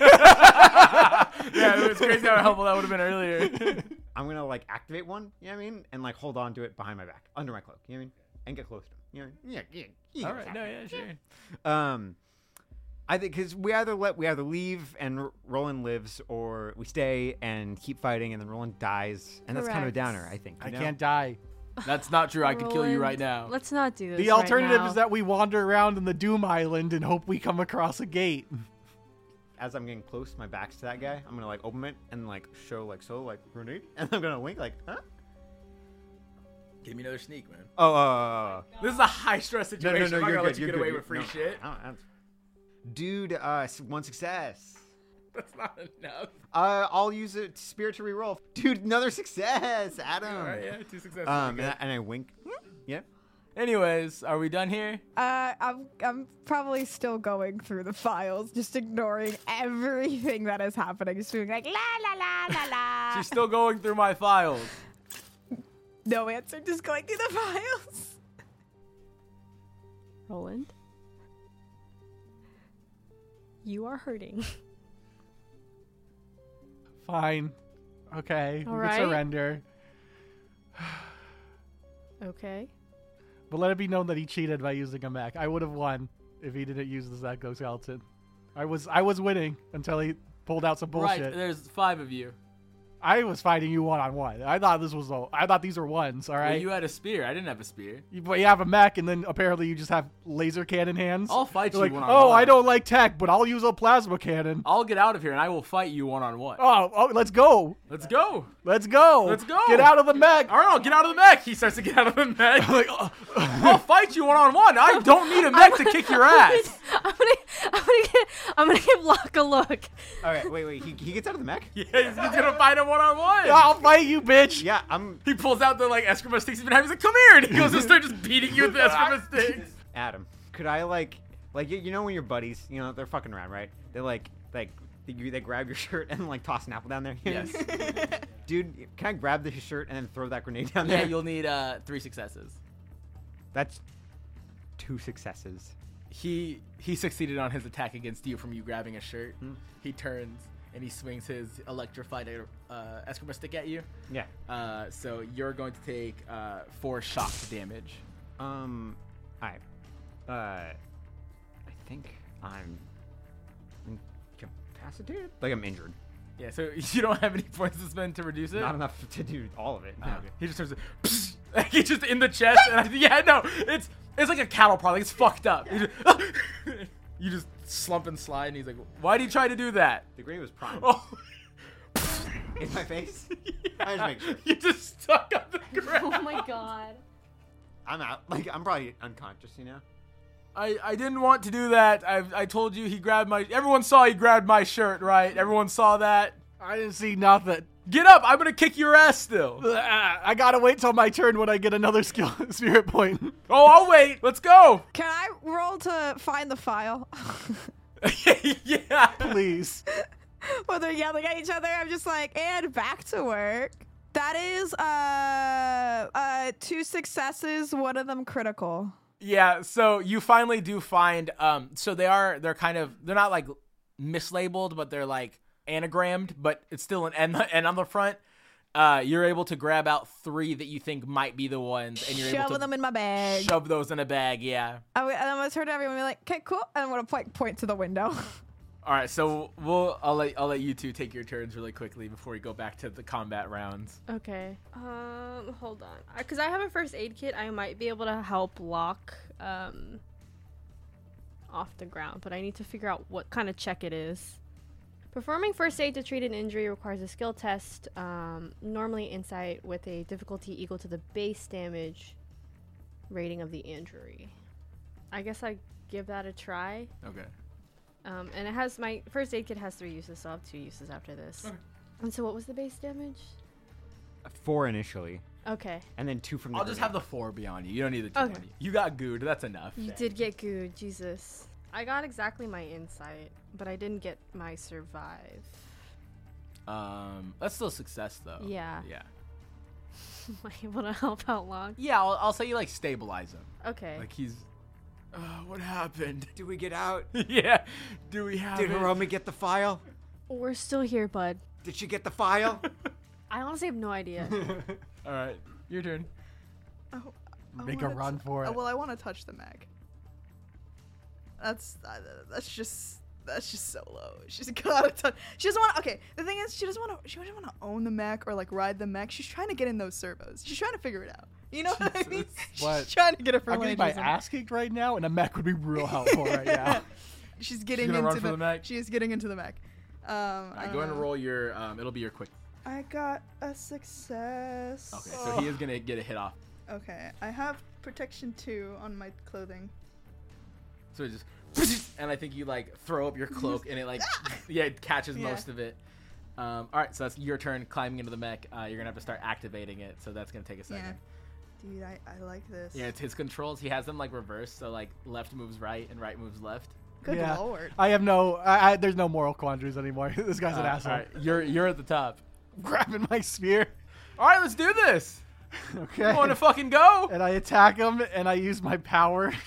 Yeah, it was crazy how helpful that would have been earlier. I'm gonna like activate one, you know what I mean, and like hold on to it behind my back, under my cloak, you know what I mean, and get close to him. You know, yeah, yeah, yeah. All right, no, yeah, sure. Um, I think because we either let we either leave and R- Roland lives, or we stay and keep fighting, and then Roland dies, and that's kind of a Correct. downer. I think. I you know? can't die. That's not true. I could kill you Roland, right now. Let's not do this. The right alternative now. is that we wander around in the Doom Island and hope we come across a gate. As I'm getting close, my back's to that guy. I'm gonna like open it and like show like so like grenade, and I'm gonna wink like, huh? Give me another sneak, man. Oh, uh, This is a high stress no, situation. no, no, I'm not you're gonna good. let you You're get good. away you're- with free no, shit. I don't- I don't- Dude, uh, s- one success. That's not enough. Uh, I'll use a spirit to reroll. Dude, another success, Adam. All right, yeah, two successes. Um, Okay. and I, and I wink. Yeah. Anyways, are we done here? Uh, I'm I'm probably still going through the files, just ignoring everything that is happening, just being like la la la la la. She's still going through my files. No answer, just going through the files. Roland. You are hurting. Fine. Okay. All we right. can surrender. Okay. But let it be known that he cheated by using a mech. I would have won if he didn't use the exoskeleton. I was I was winning until he pulled out some bullshit. Right, there's five of you. I was fighting you one on one. I thought this was a, I thought these were ones. All Well, right. you had a spear. I didn't have a spear. You- But you have a mech, and then apparently you just have laser cannon hands. I'll fight You're you like, one on oh, one. I don't like tech, but I'll use a plasma cannon. I'll get out of here and I will fight you one on one. Oh, oh, let's go. Let's go. Let's go. Let's go. Get out of the mech. All right, I'll get out of the mech. He starts to get out of the mech. Like, oh. I'll fight you one on one. I don't need a mech to kick your ass. I'm gonna, I'm gonna get, I'm gonna give Locke a look. All right, wait, wait. He, he gets out of the mech? Yeah, he's, he's gonna fight him one on one. I'll fight you, bitch. Yeah, I'm He pulls out the like Eskrima sticks he's been having. He's like, "Come here!" And he goes and starts just beating you with the Eskrima sticks. Adam. Could I like, like you, you know when your buddies, you know, they're fucking around, right? They like, like they, you- they grab your shirt and like toss an apple down there. Yes. Dude, can I grab the shirt and then throw that grenade down Yeah, there? you'll need uh three successes. That's two successes. He he succeeded on his attack against you from you grabbing a shirt. Hmm. He turns and he swings his electrified uh, Eskrima stick at you. Yeah. Uh, so you're going to take uh, four shock damage. Um, I, uh, I think I'm incapacitated. Like I'm injured. Yeah, so you don't have any points to spend to reduce it. Not enough to do all of it. No. Okay. He just turns it. Like he's just in the chest. And I, yeah, no, it's it's like a cattle prod. Like it's fucked up. He just- you just slump and slide, and he's like, "Why did you try to do that?" The grenade was primed. Oh, In my face. yeah. I just make sure. You just stuck on the ground. Oh my god. I'm out. Like I'm probably unconscious, you know. I, I didn't want to do that. I I told you he grabbed my. Everyone saw he grabbed my shirt, right? Everyone saw that. I didn't see nothing. Get up! I'm gonna kick your ass still. Ah, I gotta wait till my turn when I get another skill spirit point. Oh, I'll wait. Let's go. Can I roll to find the file? Yeah. Please. While they're yelling at each other, I'm just like, and back to work. That is uh uh two successes, one of them critical. Yeah, so you finally do find um so they are they're kind of they're not like mislabeled, but they're like anagrammed, but it's still an N, N on the front. Uh you're able to grab out three that you think might be the ones, and you're able Shoving to them in my bag. shove those in a bag. Yeah. I, and I'm gonna turn to everyone and be like, okay, cool. And I'm gonna point point to the window. All right, so we'll I'll let I'll let you two take your turns really quickly before we go back to the combat rounds. Okay. Um, hold on. Because I have a first aid kit, I might be able to help Locke um off the ground, but I need to figure out what kind of check it is. Performing first aid to treat an injury requires a skill test, um, normally insight, with a difficulty equal to the base damage rating of the injury. I guess I give that a try. Okay. Um, and it has my first aid kit has three uses, so I'll have two uses after this. Okay. And so, what was the base damage? Four initially, Okay, and then two from the I'll just grenade. have the four be on you. You don't need the two Okay. on you. You got gooed. That's enough. you did get good, Jesus. I got exactly my insight, but I didn't get my survive. Um, that's still a success though. Yeah. Yeah. Am I able to help out Locke? Yeah, I'll, I'll say you like stabilize him. Okay. Like he's. Uh, what happened? Do we get out? Yeah. Do we have Did it? Hiromi get the file? We're still here, bud. Did she get the file? I honestly have no idea. All right, your turn. Oh, I Make a wanna run t- for uh, it. well, I want to touch the mech. That's uh, that's just that's just so low. She's gotta touch. She doesn't want. to Okay, the thing is, she doesn't want to. She doesn't want to own the mech or like ride the mech. She's trying to get in those servos. She's trying to figure it out. You know what I mean? What? She's trying to get it for I'm getting my Langeism. ass kicked right now, and a mech would be real helpful right now. She's getting gonna into run for the mech? She is getting into the mech. Um, All right, go ahead and roll your. Um, it'll be your quick. I got a success. Okay, so he is gonna get a hit off. Okay, I have protection two on my clothing. So it just, and I think you like throw up your cloak, and it like, yeah, it catches Yeah. most of it. Um, all right, so that's your turn climbing into the mech. Uh, you're gonna have to start activating it, so that's gonna take a second. Yeah. Dude, I, I like this. Yeah, it's his controls. He has them like reversed, so like left moves right and right moves left. Good Yeah. lord. I have no. I, I, there's no moral quandaries anymore. This guy's an Uh, asshole. All right, you're you're at the top. Grabbing my spear. All right, let's do this. Okay. You want to fucking go? And I attack him, and I use my power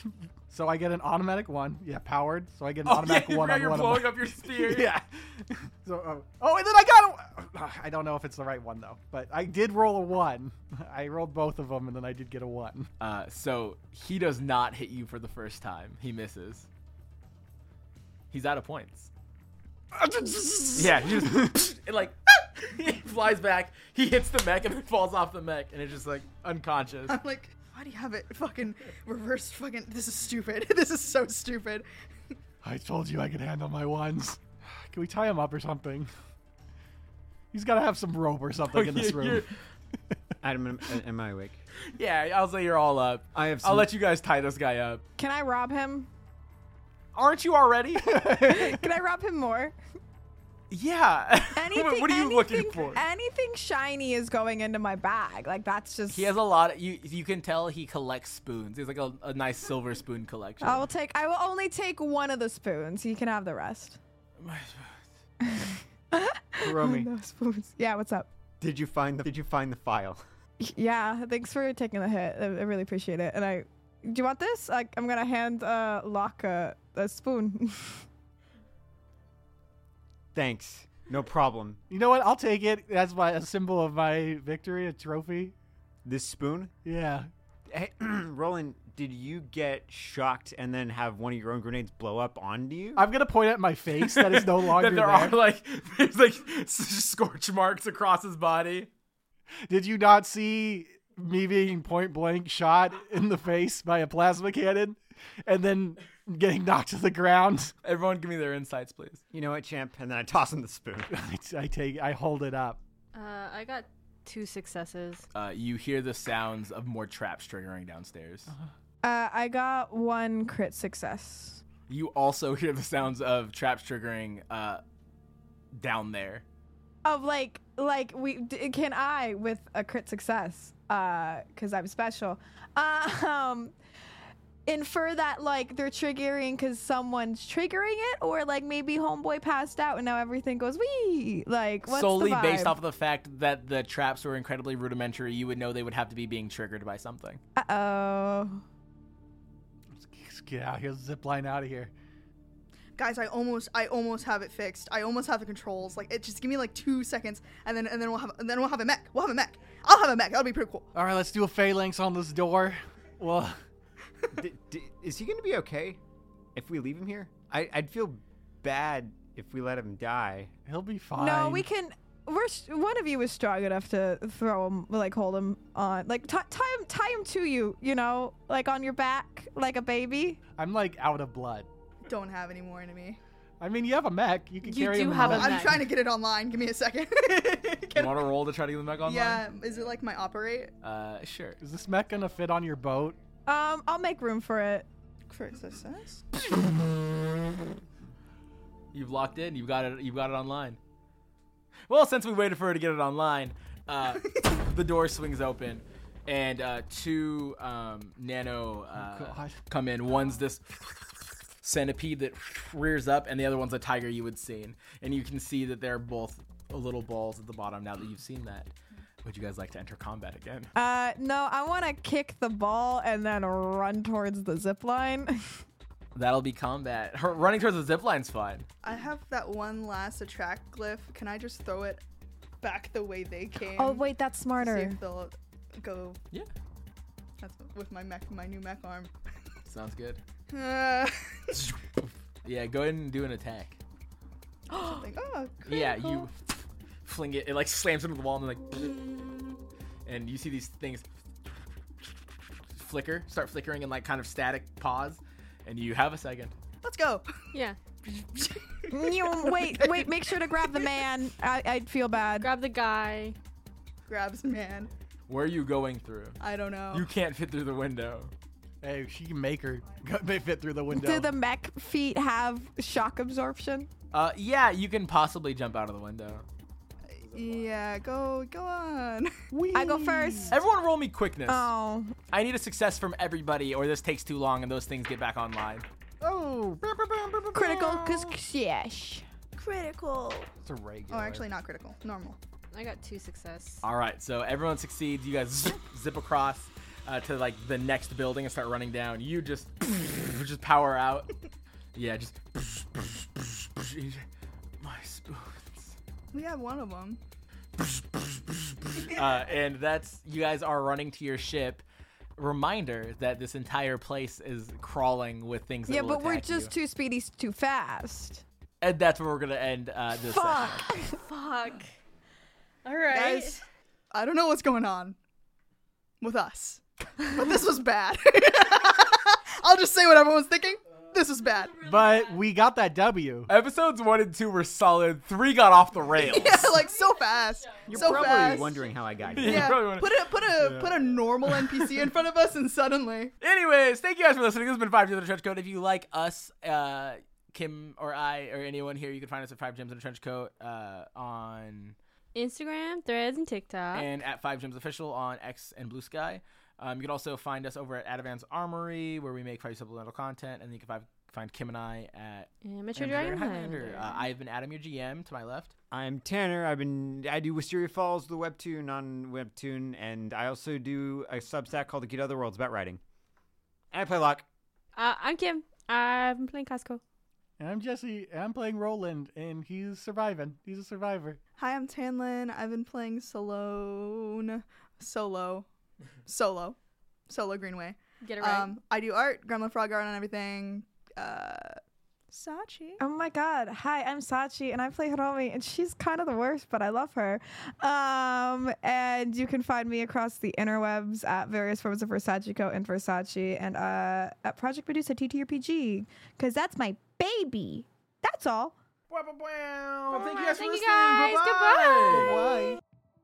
So I get an automatic one. Yeah, powered. So I get an Oh, automatic yeah, one on you're one blowing of my... up your spear. yeah. So uh, oh, and then I got a... I don't know if it's the right one though, but I did roll a one. I rolled both of them, and then I did get a one. Uh, so he does not hit you for the first time. He misses. He's out of points. Yeah, he just it like he flies back. He hits the mech and then falls off the mech, and it's just like unconscious. I'm like, why do you have it fucking reversed? Fucking, this is stupid. This is so stupid. I told you I could handle my ones. Can we tie him up or something? He's got to have some rope or something Oh, in this you're- room. Adam, am, am I awake? Yeah, I'll say you're all up. I have. I'll Some, let you guys tie this guy up. Can I rob him? Aren't you already? Can I rob him more? Yeah. Anything, what, what are you anything, looking for? Anything shiny is going into my bag. Like, that's just... He has a lot. Of, you you can tell he collects spoons. He's like a, a nice silver spoon collection. I will take... I will only take one of the spoons. You can have the rest. Hiromi, No spoons. Yeah, what's up? did you find the Did you find the file? Yeah, thanks for taking the hit. I, I really appreciate it. And I... Do you want this? I, I'm going to hand uh, Locke a, a spoon. Thanks. No problem. You know what? I'll take it. That's my a symbol of my victory, a trophy. This spoon. Yeah. Hey, Roland, did you get shocked and then have one of your own grenades blow up onto you? I'm gonna point at my face that is no longer that there there. are like there's like s- scorch marks across his body. Did you not see me being point blank shot in the face by a plasma cannon and then getting knocked to the ground? Everyone, give me their insights, please. You know what, champ? And then I toss him the spoon. I, I take, I hold it up. Uh, I got two successes. Uh, you hear the sounds of more traps triggering downstairs. uh, I got one crit success. You also hear the sounds of traps triggering uh, down there. Of like, like we d- can I with a crit success, uh, because I'm special, uh, um, infer that like they're triggering because someone's triggering it, or like maybe homeboy passed out and now everything goes wee. Like what's Solely the vibe? based off of the fact that the traps were incredibly rudimentary, you would know they would have to be being triggered by something. Uh oh. Let's get out here, zip line out of here. Guys, I almost, I almost have it fixed. I almost have the controls. Like, it just give me like two seconds, and then, and then we'll have, and then we'll have a mech. We'll have a mech. I'll have a mech. That'll be pretty cool. All right, let's do a phalanx on this door. Well, D- d- is he gonna be okay if we leave him here? I- I'd feel bad if we let him die. he'll be fine. No, we can. We're s- one of you is strong enough to throw him, like hold him on, like t- tie him, tie him to you. You know, like on your back, like a baby. I'm like out of blood. Don't have any more in me. I mean, you have a mech. You can You carry do him. have a around. I'm mech. trying to get it online. Give me a second. You want to roll to try to get the mech online? Yeah, is it like my operate? Uh, sure. Is this mech gonna fit on your boat? Um, I'll make room for it. Crit success? You've locked in. You've got it. You've got it online. Well, since we waited for her to get it online, uh, the door swings open, and uh, two um, nano uh, God. come in. One's this centipede that rears up, and the other one's a tiger you had seen. And you can see that they're both little balls at the bottom. Now that you've seen that, would you guys like to enter combat again? Uh, no, I want to kick the ball and then run towards the zip line. That'll be combat. Her running towards the zip line's fine. I have that one last attract glyph. Can I just throw it back the way they came? Oh wait, that's See smarter. if they'll go. Yeah, That's with my mech, my new mech arm. sounds good. Uh, Yeah, go ahead and do an attack. something. Oh, Yeah, critical. you fling it. It like slams into the wall and then like, and you see these things flicker, start flickering in like kind of static pause, and you have a second. Let's go. Yeah. You- wait, wait, make sure to grab the man. I, I'd feel bad. Grab the guy. Grabs man. Where are you going through? I don't know. You can't fit through the window. Hey, she can make her may fit through the window. Do the mech feet have shock absorption? Uh, yeah, you can possibly jump out of the window. Yeah, go, go on. I go first. Everyone, roll me quickness. Oh, I need a success from everybody, or this takes too long and those things get back online. Oh, critical, cause yes. Critical. it's a regular. Oh, actually, not critical. Normal. I got two success. All right, so everyone succeeds. You guys zip, zip across. uh, to like the next building and start running down. You just just power out. Yeah, just my spoons. We have one of them. uh, and that's you guys are running to your ship. Reminder that this entire place is crawling with things that Yeah, will but we're attack just you. too speedy, too fast. And that's where we're gonna end uh, this Fuck. session. Fuck. All right. Guys, I don't know what's going on with us, but this was bad. I'll just say what everyone's thinking. This is bad. But we got that W. Episodes one and two were solid. Three got off the rails. Yeah, like so fast. You're so probably fast. wondering how I got Yeah. here. Yeah, probably wanna- put a put a put a normal N P C in front of us, and suddenly, Anyways, thank you guys for listening. This has been Five Gems in a Trench Coat. If you like us, uh, Kim or I or anyone here, you can find us at Five Gems in a Trench Coat uh, on Instagram, Threads, and TikTok. and at Five Gems Official on X and Blue Sky. Um, you can also find us over at Adavan's Armory, where we make five supplemental content, and then you can find, find Kim and I at Amateur Amateur Dragon Highlander. Highlander. Uh, I've been Adam, your G M, to my left. I'm Tanner. I've been I do Wisteria Falls, the webtoon on Webtoon, and I also do a Substack called The Key to Other Worlds about writing. And I play Locke. Uh, I'm Kim. I've been playing Costco. And I'm Jesse, and I'm playing Roland, and he's surviving. He's a survivor. hi, I'm Tanlin. I've been playing Salone, solo, solo, solo Greenway. Get it right. Um, I do art, Gremlin Frog art, and everything. Uh, Sachi. Oh my god. Hi, I'm Sachi and I play Hiromi and she's kind of the worst, but I love her. Um, and you can find me across the interwebs at various forms of Versachiko and Versace and uh, at Project Medusa T T R P G because that's my baby. That's all. Well, thank you guys for Thank you listening. guys. Goodbye. Goodbye. Why?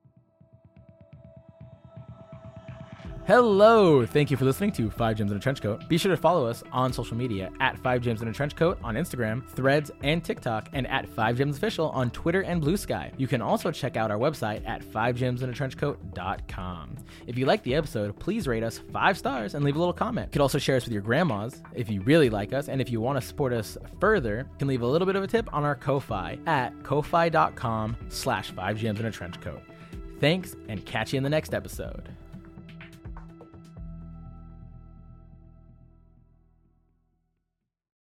Hello, thank you for listening to Five Gems in a Trench Coat. Be sure to follow us on social media at Five Gems in a Trench Coat on Instagram, Threads, and TikTok, and at Five Gems Official on Twitter and Blue Sky. You can also check out our website at five gems in a trench coat dot com. If you liked the episode, please rate us five stars and leave a little comment. You can also share us with your grandmas if you really like us, and if you want to support us further, you can leave a little bit of a tip on our Ko-Fi at ko-fi dot com slash five gems in a trench coat. Thanks, and catch you in the next episode.